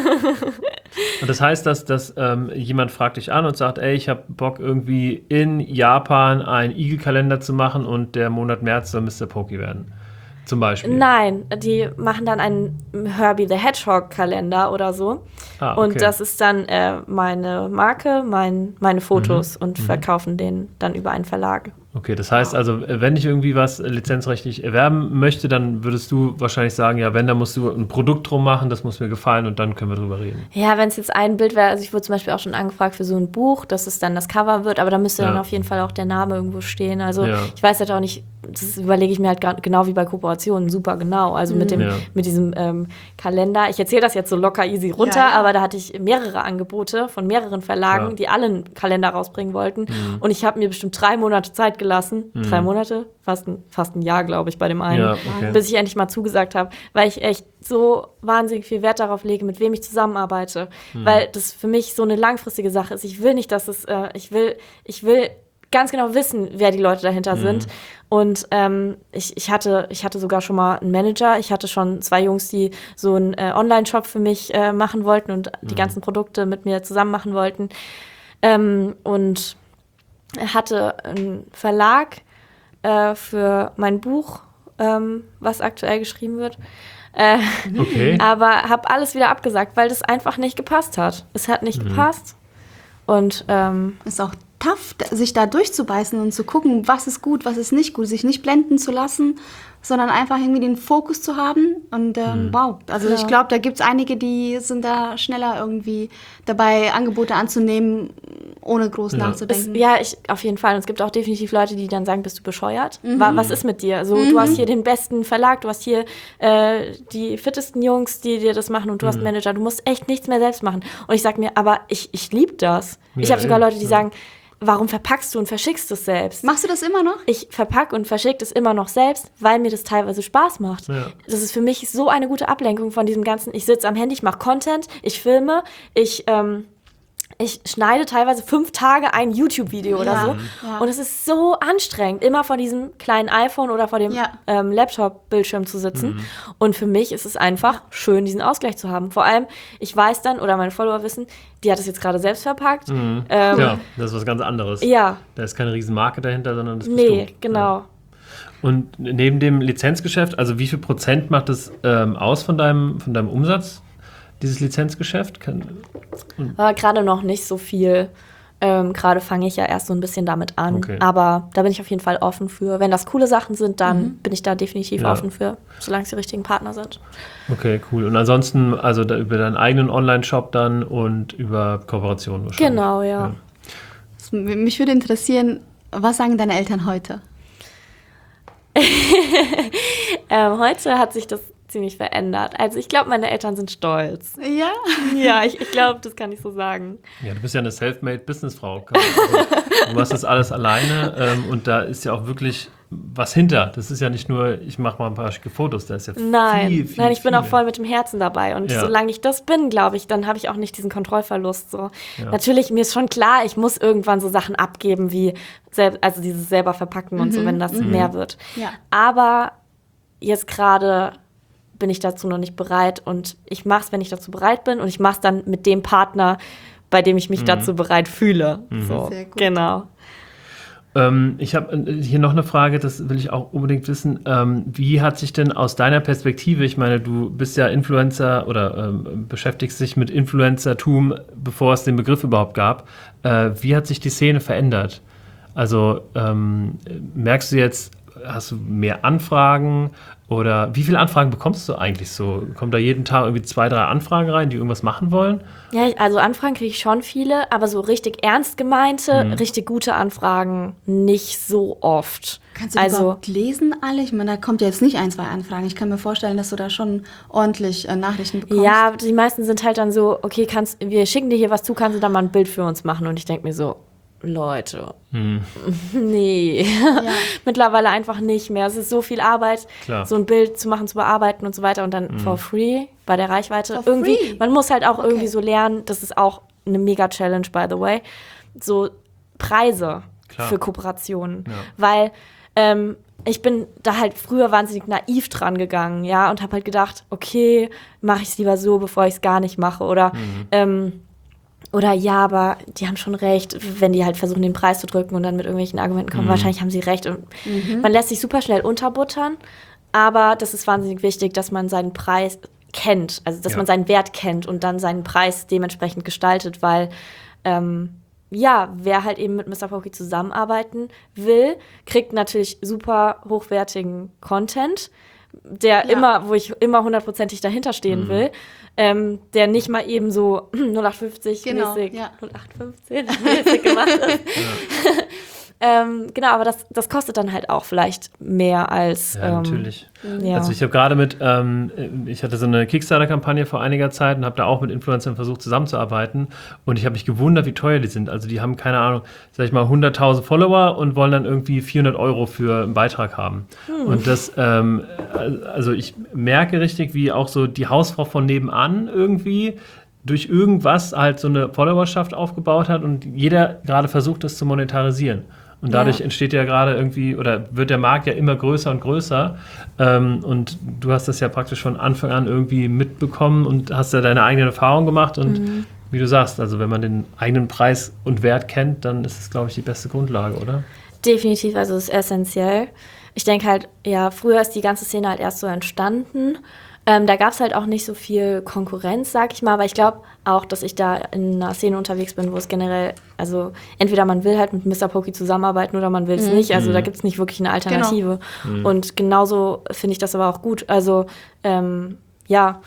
Und das heißt, dass, dass ähm, jemand fragt dich an und sagt, ey, ich habe Bock irgendwie in Japan einen Igelkalender zu machen und der Monat März soll Mister Pokey werden. Zum Beispiel. Nein, die machen dann einen Herbie the Hedgehog-Kalender oder so. Ah, okay. Und das ist dann äh, meine Marke, mein, meine Fotos mhm. und mhm. verkaufen den dann über einen Verlag. Okay, das heißt also, wenn ich irgendwie was lizenzrechtlich erwerben möchte, dann würdest du wahrscheinlich sagen, ja, wenn, dann musst du ein Produkt drum machen, das muss mir gefallen und dann können wir drüber reden. Ja, wenn es jetzt ein Bild wäre, also ich wurde zum Beispiel auch schon angefragt für so ein Buch, dass es dann das Cover wird, aber da müsste ja. dann auf jeden Fall auch der Name irgendwo stehen. Also ja. ich weiß halt auch nicht, das überlege ich mir halt genau wie bei Kooperationen, super genau. Also mit dem, ja. mit diesem ähm, Kalender. Ich erzähle das jetzt so locker easy runter, ja, ja. aber da hatte ich mehrere Angebote von mehreren Verlagen, ja. die alle einen Kalender rausbringen wollten. Mhm. Und ich habe mir bestimmt drei Monate Zeit gelassen. Mhm. Drei Monate? Fast ein, fast ein Jahr, glaube ich, bei dem einen. Ja, okay. Bis ich endlich mal zugesagt habe, weil ich echt so wahnsinnig viel Wert darauf lege, mit wem ich zusammenarbeite. Mhm. Weil das für mich so eine langfristige Sache ist. Ich will nicht, dass es, äh, ich will, ich will ganz genau wissen, wer die Leute dahinter mhm. sind. Und ähm, ich, ich, hatte, ich hatte sogar schon mal einen Manager. Ich hatte schon zwei Jungs, die so einen äh, Online-Shop für mich äh, machen wollten und mhm. die ganzen Produkte mit mir zusammen machen wollten. Ähm, und hatte einen Verlag äh, für mein Buch, ähm, was aktuell geschrieben wird. Äh, okay. Aber habe alles wieder abgesagt, weil das einfach nicht gepasst hat. Es hat nicht mhm. gepasst. Und ähm, ist auch tough, sich da durchzubeißen und zu gucken, was ist gut, was ist nicht gut, sich nicht blenden zu lassen, sondern einfach irgendwie den Fokus zu haben. Und ähm, mhm. wow, also ja. ich glaube, da gibt es einige, die sind da schneller irgendwie dabei, Angebote anzunehmen, ohne groß ja. nachzudenken. Es, ja, ich auf jeden Fall. Und es gibt auch definitiv Leute, die dann sagen, bist du bescheuert? Mhm. Was ist mit dir? Also mhm. du hast hier den besten Verlag, du hast hier äh, die fittesten Jungs, die dir das machen und du mhm. hast einen Manager. Du musst echt nichts mehr selbst machen. Und ich sag mir, aber ich, ich liebe das. Ja, ich habe sogar Leute, die ja. sagen, warum verpackst du und verschickst es selbst? Machst du das immer noch? Ich verpacke und verschicke es immer noch selbst, weil mir das teilweise Spaß macht. Ja. Das ist für mich so eine gute Ablenkung von diesem ganzen, ich sitze am Handy, ich mache Content, ich filme, ich, ähm, ich schneide teilweise fünf Tage ein YouTube-Video ja. oder so. Ja. Und es ist so anstrengend, immer vor diesem kleinen iPhone oder vor dem ja. ähm, Laptop-Bildschirm zu sitzen. Mhm. Und für mich ist es einfach schön, diesen Ausgleich zu haben. Vor allem, ich weiß dann, oder meine Follower wissen, die hat es jetzt gerade selbst verpackt. Mhm. Ähm, ja, das ist was ganz anderes. Ja. Da ist keine riesen Marke dahinter, sondern das bist nee, du. genau. Ja. Und neben dem Lizenzgeschäft, also wie viel Prozent macht es ähm, aus von deinem, von deinem Umsatz, dieses Lizenzgeschäft? Kann, Aber gerade noch nicht so viel. Ähm, gerade fange ich ja erst so ein bisschen damit an. Okay. Aber da bin ich auf jeden Fall offen für. Wenn das coole Sachen sind, dann mhm. bin ich da definitiv ja. offen für, solange es die richtigen Partner sind. Okay, cool. Und ansonsten, also da über deinen eigenen Online-Shop dann und über Kooperationen wahrscheinlich. Genau, ja. ja. Mich würde interessieren, was sagen deine Eltern heute? ähm, heute hat sich das ziemlich verändert. Also ich glaube, meine Eltern sind stolz. Ja? Ja, ich, ich glaube, das kann ich so sagen. Ja, du bist ja eine Self-Made-Businessfrau. Also, du machst das alles alleine ähm, und da ist ja auch wirklich was hinter. Das ist ja nicht nur, ich mache mal ein paar schicke Fotos, da ist ja nein, viel, viel, Nein, ich bin viel auch voll mit dem Herzen dabei und ja. solange ich das bin, glaube ich, dann habe ich auch nicht diesen Kontrollverlust. So. Ja. Natürlich, mir ist schon klar, ich muss irgendwann so Sachen abgeben, wie sel- also dieses selber verpacken mhm. und so, wenn das mhm. mehr wird. Ja. Aber jetzt gerade bin ich dazu noch nicht bereit und ich mache es, wenn ich dazu bereit bin und ich mache es dann mit dem Partner, bei dem ich mich mhm. dazu bereit fühle. Mhm. So, sehr gut. Genau. Ähm, ich habe hier noch eine Frage, das will ich auch unbedingt wissen. Ähm, wie hat sich denn aus deiner Perspektive, ich meine, du bist ja Influencer oder ähm, beschäftigst dich mit Influencertum, bevor es den Begriff überhaupt gab. Äh, wie hat sich die Szene verändert? Also ähm, merkst du jetzt, hast du mehr Anfragen oder wie viele Anfragen bekommst du eigentlich so? Kommen da jeden Tag irgendwie zwei, drei Anfragen rein, die irgendwas machen wollen? Ja, also Anfragen kriege ich schon viele, aber so richtig ernst gemeinte, mhm. richtig gute Anfragen nicht so oft. Kannst du die also, überhaupt lesen alle? Ich meine, da kommt ja jetzt nicht ein, zwei Anfragen. Ich kann mir vorstellen, dass du da schon ordentlich äh, Nachrichten bekommst. Ja, die meisten sind halt dann so, okay, kannst, wir schicken dir hier was zu, kannst du da mal ein Bild für uns machen? Und ich denke mir so, Leute, hm. nee, ja. mittlerweile einfach nicht mehr. Es ist so viel Arbeit, Klar. so ein Bild zu machen, zu bearbeiten und so weiter und dann hm. for free bei der Reichweite. For irgendwie, free? Man muss halt auch okay. irgendwie so lernen, das ist auch eine Mega-Challenge, by the way, so Preise. Klar. für Kooperationen. Ja. Weil ähm, ich bin da halt früher wahnsinnig naiv dran gegangen, ja, und habe halt gedacht, okay, mache ich es lieber so, bevor ich es gar nicht mache. Oder, mhm. ähm, oder ja, aber die haben schon recht, wenn die halt versuchen, den Preis zu drücken und dann mit irgendwelchen Argumenten kommen, mhm. wahrscheinlich haben sie recht. Und mhm. man lässt sich super schnell unterbuttern, aber das ist wahnsinnig wichtig, dass man seinen Preis kennt, also dass ja. man seinen Wert kennt und dann seinen Preis dementsprechend gestaltet, weil ähm, ja, wer halt eben mit Mister Pokey zusammenarbeiten will, kriegt natürlich super hochwertigen Content, der ja. immer, wo ich immer hundertprozentig dahinter stehen mhm. will, ähm, der nicht mal eben so null acht fünfzig genau, mäßig, ja. null acht fünfzehn mäßig gemacht ist. Ja. ähm, genau, aber das, das kostet dann halt auch vielleicht mehr als ja, ähm, natürlich. Ja. Also ich habe gerade mit, ähm, ich hatte so eine Kickstarter-Kampagne vor einiger Zeit und habe da auch mit Influencern versucht zusammenzuarbeiten und ich habe mich gewundert, wie teuer die sind. Also die haben, keine Ahnung, sag ich mal hunderttausend Follower und wollen dann irgendwie vierhundert Euro für einen Beitrag haben. Hm. Und das, ähm, also ich merke richtig, wie auch so die Hausfrau von nebenan irgendwie durch irgendwas halt so eine Followerschaft aufgebaut hat und jeder gerade versucht, das zu monetarisieren. Und dadurch ja. entsteht ja gerade irgendwie, oder wird der Markt ja immer größer und größer. Ähm, und du hast das ja praktisch von Anfang an irgendwie mitbekommen und hast ja deine eigene Erfahrung gemacht. Und mhm. wie du sagst, also wenn man den eigenen Preis und Wert kennt, dann ist es, glaube ich, die beste Grundlage, oder? Definitiv, also es ist essentiell. Ich denke halt, ja, früher ist die ganze Szene halt erst so entstanden. Ähm, da gab es halt auch nicht so viel Konkurrenz, sag ich mal, aber ich glaube auch, dass ich da in einer Szene unterwegs bin, wo es generell, also entweder man will halt mit Mister Pokey zusammenarbeiten oder man will es mhm. nicht, also mhm. da gibt es nicht wirklich eine Alternative. Genau. Mhm. Und genauso finde ich das aber auch gut, also ähm, ja,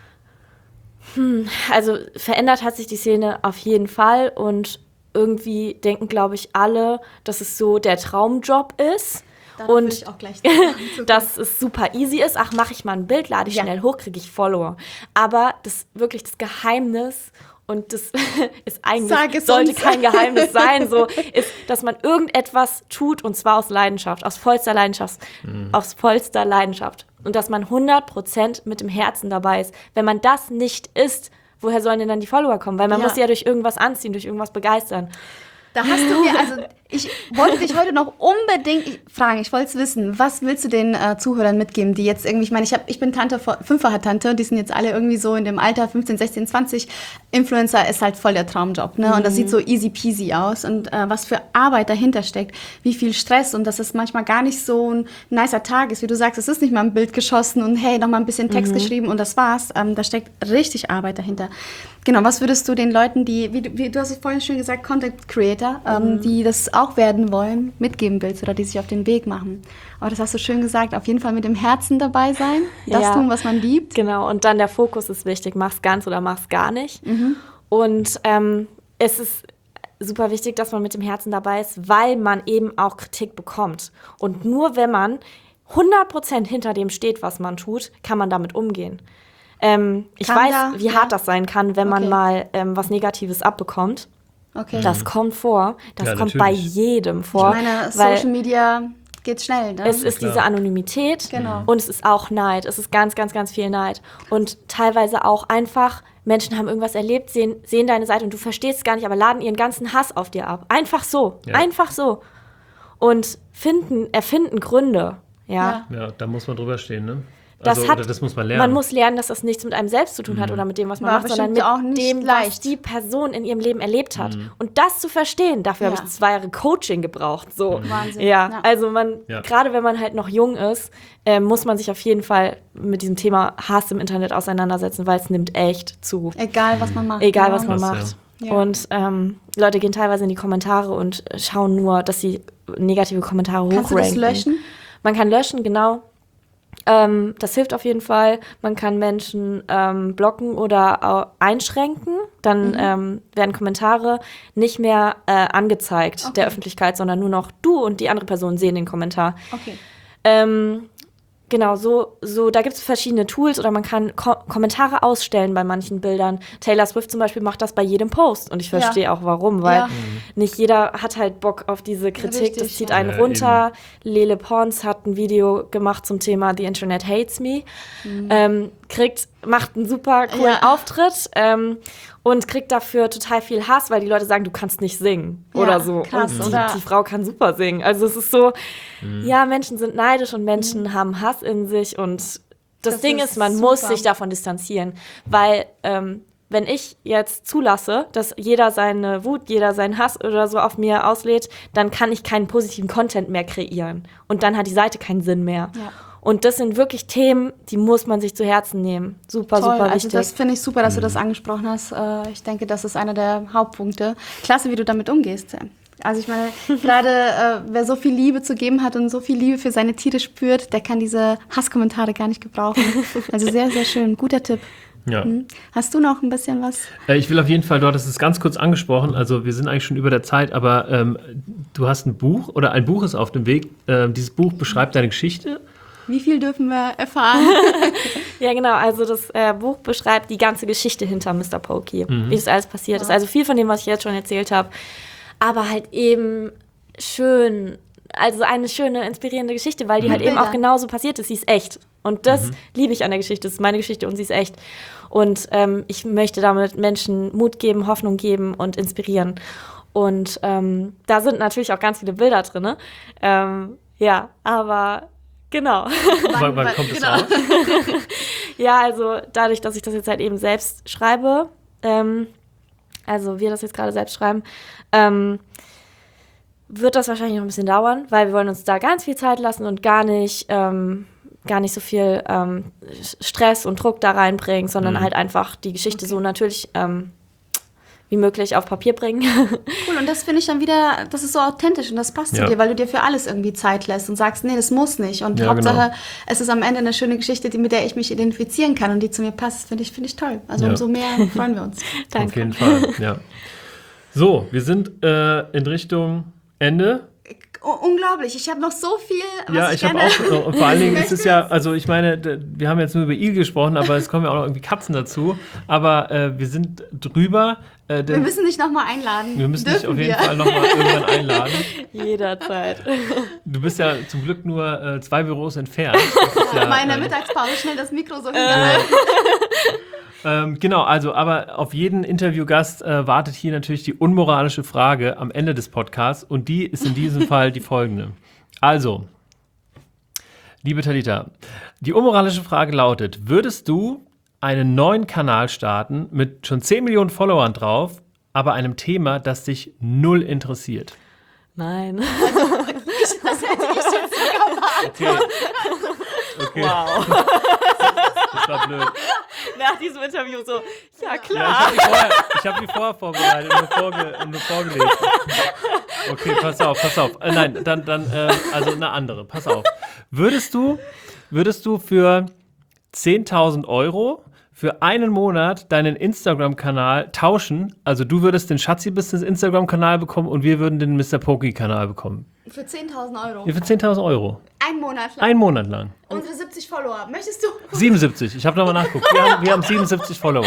hm, also verändert hat sich die Szene auf jeden Fall und irgendwie denken, glaube ich, alle, dass es so der Traumjob ist. Darauf und ich auch gleich sagen, dass es super easy ist. Ach, mache ich mal ein Bild, lade ich ja. schnell hoch, kriege ich Follower. Aber das wirklich das Geheimnis, und das ist eigentlich, sollte uns. kein Geheimnis sein, so ist, dass man irgendetwas tut, und zwar aus Leidenschaft, aus vollster Leidenschaft, mhm. aus vollster Leidenschaft. Und dass man hundert Prozent mit dem Herzen dabei ist. Wenn man das nicht ist, woher sollen denn dann die Follower kommen? Weil man ja. muss sie ja durch irgendwas anziehen, durch irgendwas begeistern. Da hast du mir, also ich wollte dich heute noch unbedingt fragen, ich wollte es wissen, was willst du den äh, Zuhörern mitgeben, die jetzt irgendwie, ich meine, ich, hab, ich bin Tante, fünffache Tante, die sind jetzt alle irgendwie so in dem Alter fünfzehn, sechzehn, zwanzig. Influencer ist halt voll der Traumjob, ne? Und das sieht so easy peasy aus und äh, was für Arbeit dahinter steckt, wie viel Stress und dass es manchmal gar nicht so ein nicer Tag ist, wie du sagst, es ist nicht mal ein Bild geschossen und hey, noch mal ein bisschen Text mhm. geschrieben und das war's. Ähm, da steckt richtig Arbeit dahinter. Genau, was würdest du den Leuten, die, wie, wie du hast es vorhin schön gesagt, Content Creator, ähm, mhm. die das auch werden wollen, mitgeben willst oder die sich auf den Weg machen? Aber das hast du schön gesagt, auf jeden Fall mit dem Herzen dabei sein, das ja. tun, was man liebt. Genau, und dann der Fokus ist wichtig, mach's ganz oder mach's gar nicht. Mhm. Und ähm, es ist super wichtig, dass man mit dem Herzen dabei ist, weil man eben auch Kritik bekommt. Und nur wenn man hundert Prozent hinter dem steht, was man tut, kann man damit umgehen. Ähm, ich weiß, da, wie ja. hart das sein kann, wenn man okay. mal ähm, was Negatives abbekommt. Okay. Das kommt vor. Das ja, kommt natürlich. bei jedem vor. Ich meine, Social Media geht schnell, ne? Es ist ja, diese Anonymität genau. und es ist auch Neid. Es ist ganz, ganz, ganz viel Neid. Und teilweise auch einfach, Menschen haben irgendwas erlebt, sehen, sehen deine Seite und du verstehst es gar nicht, aber laden ihren ganzen Hass auf dir ab. Einfach so. Ja. Einfach so. Und finden, erfinden Gründe. Ja. ja, ja da muss man drüber stehen, ne? Das, also, hat, das muss man lernen. Man muss lernen, dass das nichts mit einem selbst zu tun hat mhm. oder mit dem, was man War macht, sondern mit auch nicht dem, leicht. was die Person in ihrem Leben erlebt hat. Mhm. Und das zu verstehen, dafür ja. habe ich zwei Jahre Coaching gebraucht. So. Mhm. Wahnsinn. Ja, ja. Also man, ja. gerade wenn man halt noch jung ist, äh, muss man sich auf jeden Fall mit diesem Thema Hass im Internet auseinandersetzen, weil es nimmt echt zu. Egal, was man macht. Egal, was man das, macht. Ja. Und ähm, Leute gehen teilweise in die Kommentare und schauen nur, dass sie negative Kommentare hochranken. Kannst du das löschen? Man kann löschen, genau. Ähm, das hilft auf jeden Fall. Man kann Menschen ähm, blocken oder äh, einschränken. Dann mhm. ähm, werden Kommentare nicht mehr äh, angezeigt okay. der Öffentlichkeit, sondern nur noch du und die andere Person sehen den Kommentar. Okay. Ähm, genau, so, so da gibt es verschiedene Tools oder man kann Ko- Kommentare ausstellen bei manchen Bildern. Taylor Swift zum Beispiel macht das bei jedem Post und ich verstehe ja. auch warum, weil, ja. nicht jeder hat halt Bock auf diese Kritik, Richtig, das zieht ja. einen Ja, runter. Lele Pons hat ein Video gemacht zum Thema The Internet Hates Me, mhm. ähm, kriegt, macht einen super coolen Ja. Auftritt ähm, und kriegt dafür total viel Hass, weil die Leute sagen, du kannst nicht singen Ja, oder so. krass, und die, oder? die Frau kann super singen. Also es ist so, mhm. ja, Menschen sind neidisch und Menschen mhm. haben Hass in sich und das, Das Ding ist ist, man super. muss sich davon distanzieren, weil ähm, wenn ich jetzt zulasse, dass jeder seine Wut, jeder seinen Hass oder so auf mir auslädt, dann kann ich keinen positiven Content mehr kreieren. Und dann hat die Seite keinen Sinn mehr. Ja. Und das sind wirklich Themen, die muss man sich zu Herzen nehmen. Super, Toll, super also wichtig. das finde ich super, dass du das angesprochen hast. Äh, Ich denke, das ist einer der Hauptpunkte. Klasse, wie du damit umgehst. Also ich meine, gerade äh, wer so viel Liebe zu geben hat und so viel Liebe für seine Tiere spürt, der kann diese Hasskommentare gar nicht gebrauchen. Also sehr, sehr schön. Guter Tipp. Ja. Hast du noch ein bisschen was? Äh, Ich will auf jeden Fall, du hattest es ganz kurz angesprochen, also wir sind eigentlich schon über der Zeit, aber ähm, du hast ein Buch oder ein Buch ist auf dem Weg. Ähm, dieses Buch beschreibt deine Geschichte. Wie viel dürfen wir erfahren? Ja, genau. Also das äh, Buch beschreibt die ganze Geschichte hinter Mister Pokey, mhm. wie das alles passiert ist. Also viel von dem, was ich jetzt schon erzählt habe, aber halt eben schön, also eine schöne, inspirierende Geschichte, weil die mhm. halt eben auch genauso passiert ist. Sie ist echt. Und das mhm. liebe ich an der Geschichte. Das ist meine Geschichte und sie ist echt. Und ähm, ich möchte damit Menschen Mut geben, Hoffnung geben und inspirieren. Und ähm, da sind natürlich auch ganz viele Bilder drin. Ne? Ähm, ja, aber genau. Wann, wann kommt es genau. raus? Ja, also dadurch, dass ich das jetzt halt eben selbst schreibe, ähm, also wir das jetzt gerade selbst schreiben, ähm, wird das wahrscheinlich noch ein bisschen dauern, weil wir wollen uns da ganz viel Zeit lassen und gar nicht, ähm, gar nicht so viel ähm, Stress und Druck da reinbringen, sondern mhm. halt einfach die Geschichte okay. so natürlich ähm, wie möglich auf Papier bringen. Cool, und das finde ich dann wieder, das ist so authentisch und das passt ja. zu dir, weil du dir für alles irgendwie Zeit lässt und sagst, nee, das muss nicht. Und ja, Hauptsache, genau. es ist am Ende eine schöne Geschichte, die, mit der ich mich identifizieren kann und die zu mir passt, finde ich, finde ich toll. Also ja. umso mehr freuen wir uns. Danke. Auf jeden Fall, ja. So, wir sind äh, in Richtung Ende. Unglaublich, ich habe noch so viel, was ja, ich, ich habe auch, und vor allen Dingen ist es ja, also ich meine, wir haben jetzt nur über Igel gesprochen, aber es kommen ja auch noch irgendwie Katzen dazu, aber äh, wir sind drüber. Äh, wir müssen dich nochmal einladen. Wir müssen dich Dürfen auf jeden wir? Fall nochmal irgendwann einladen. Jederzeit. Du bist ja zum Glück nur äh, zwei Büros entfernt. Ja, ja, mal in der äh, Mittagspause schnell das Mikro so äh, hingehalten. Ähm, genau, also aber auf jeden Interviewgast äh, wartet hier natürlich die unmoralische Frage am Ende des Podcasts und die ist in diesem Fall die folgende. Also, liebe Talita, die unmoralische Frage lautet, würdest du einen neuen Kanal starten mit schon zehn Millionen Followern drauf, aber einem Thema, das dich null interessiert? Nein. Also, ich, das hätte ich jetzt sogar erwartet. Okay. Okay. Wow. Das war blöd. Nach diesem Interview so, ja Ja, klar. ich habe die, vorher- ich hab die vorher vorbereitet und nur, vorge und nur vorgelesen. Okay, pass auf, pass auf. Äh, nein, dann, dann äh, also eine andere. Pass auf. Würdest du, würdest du für zehntausend Euro für einen Monat deinen Instagram-Kanal tauschen? Also du würdest den Schatzi-Business Instagram-Kanal bekommen und wir würden den Mister Pokey-Kanal bekommen. Für zehntausend Euro. Ja, für zehntausend Euro. Ein Monat lang. Einen Monat lang. Unsere siebzig Follower. Möchtest du? siebenundsiebzig. Ich habe nochmal nachgeguckt. Wir haben, wir haben siebenundsiebzig Follower.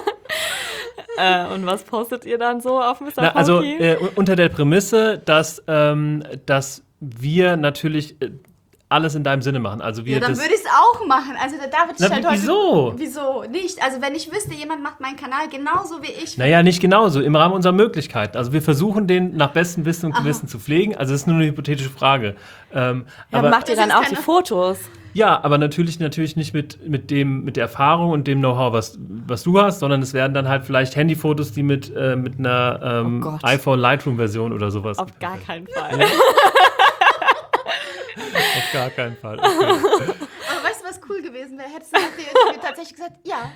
Äh, und was postet ihr dann so auf Mister Na, Pokey? also äh, unter der Prämisse, dass, ähm, dass wir natürlich äh, alles in deinem Sinne machen. Also wir Ja, dann das, würde ich es auch machen. Also da David Na, stellt heute... wieso? Wieso nicht? Also wenn ich wüsste, jemand macht meinen Kanal genauso wie ich. Naja, nicht genauso, im Rahmen unserer Möglichkeiten. Also wir versuchen, den nach bestem Wissen und Gewissen zu pflegen. Also das ist nur eine hypothetische Frage. Ähm, ja, aber, macht ihr Das dann ist auch keine- die Fotos? ja, aber natürlich, natürlich nicht mit, mit, dem, mit der Erfahrung und dem Know-how, was, was du hast, sondern es werden dann halt vielleicht Handyfotos, die mit, äh, mit einer ähm, Oh Gott. iPhone Lightroom-Version oder sowas. Auf gar keinen Fall. Auf gar keinen Fall. Okay. Aber weißt du, was cool gewesen wäre? Hättest du nach dem Interview tatsächlich gesagt, ja.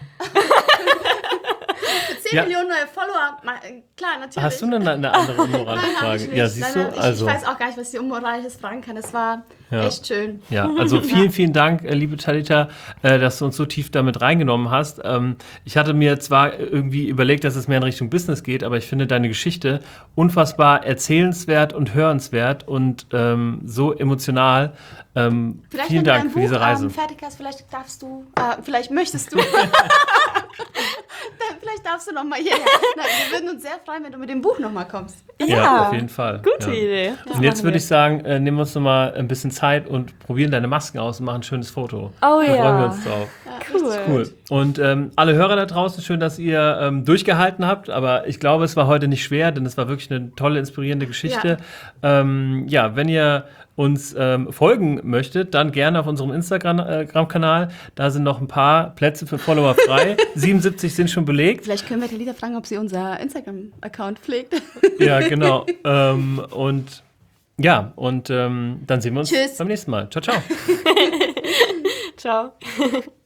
Für zehn Ja. Millionen neue Follower, ma- klar, natürlich. Hast du denn eine andere unmoralische Nein, hab Frage? ich nicht. Ja, siehst nein, du? nein, ich, Also, ich weiß auch gar nicht, was die Unmoralisches fragen kann. Es war Ja. echt schön. ja, also vielen, vielen Dank, äh, liebe Talita, äh, dass du uns so tief damit reingenommen hast. Ähm, ich hatte mir zwar irgendwie überlegt, dass es mehr in Richtung Business geht, aber ich finde deine Geschichte unfassbar erzählenswert und hörenswert und ähm, so emotional. Ähm, Vielleicht, vielen wenn du Dank dein für diese Buch, Reise. Ähm, fertig hast, vielleicht darfst du, äh, vielleicht möchtest du, dann, vielleicht vielleicht darfst du noch mal hierher. Na, wir würden uns sehr freuen, wenn du mit dem Buch noch mal kommst. Ja, ja, auf jeden Fall. Gute ja. Idee. Das Und jetzt machen würde wir. ich sagen, äh, nehmen wir uns noch mal ein bisschen Zeit und probieren deine Masken aus und machen ein schönes Foto. Oh da ja. freuen wir uns drauf. Cool. Cool. Und ähm, alle Hörer da draußen, schön, dass ihr ähm, durchgehalten habt. Aber ich glaube, es war heute nicht schwer, denn es war wirklich eine tolle, inspirierende Geschichte. Ja, ähm, ja wenn ihr uns ähm, folgen möchtet, dann gerne auf unserem Instagram-Kanal. Da sind noch ein paar Plätze für Follower frei. siebenundsiebzig sind schon belegt. Vielleicht können wir Talita fragen, ob sie unser Instagram-Account pflegt. Ja, genau. ähm, und ja, und ähm, dann sehen wir uns Tschüss. beim nächsten Mal. Ciao, ciao. Ciao.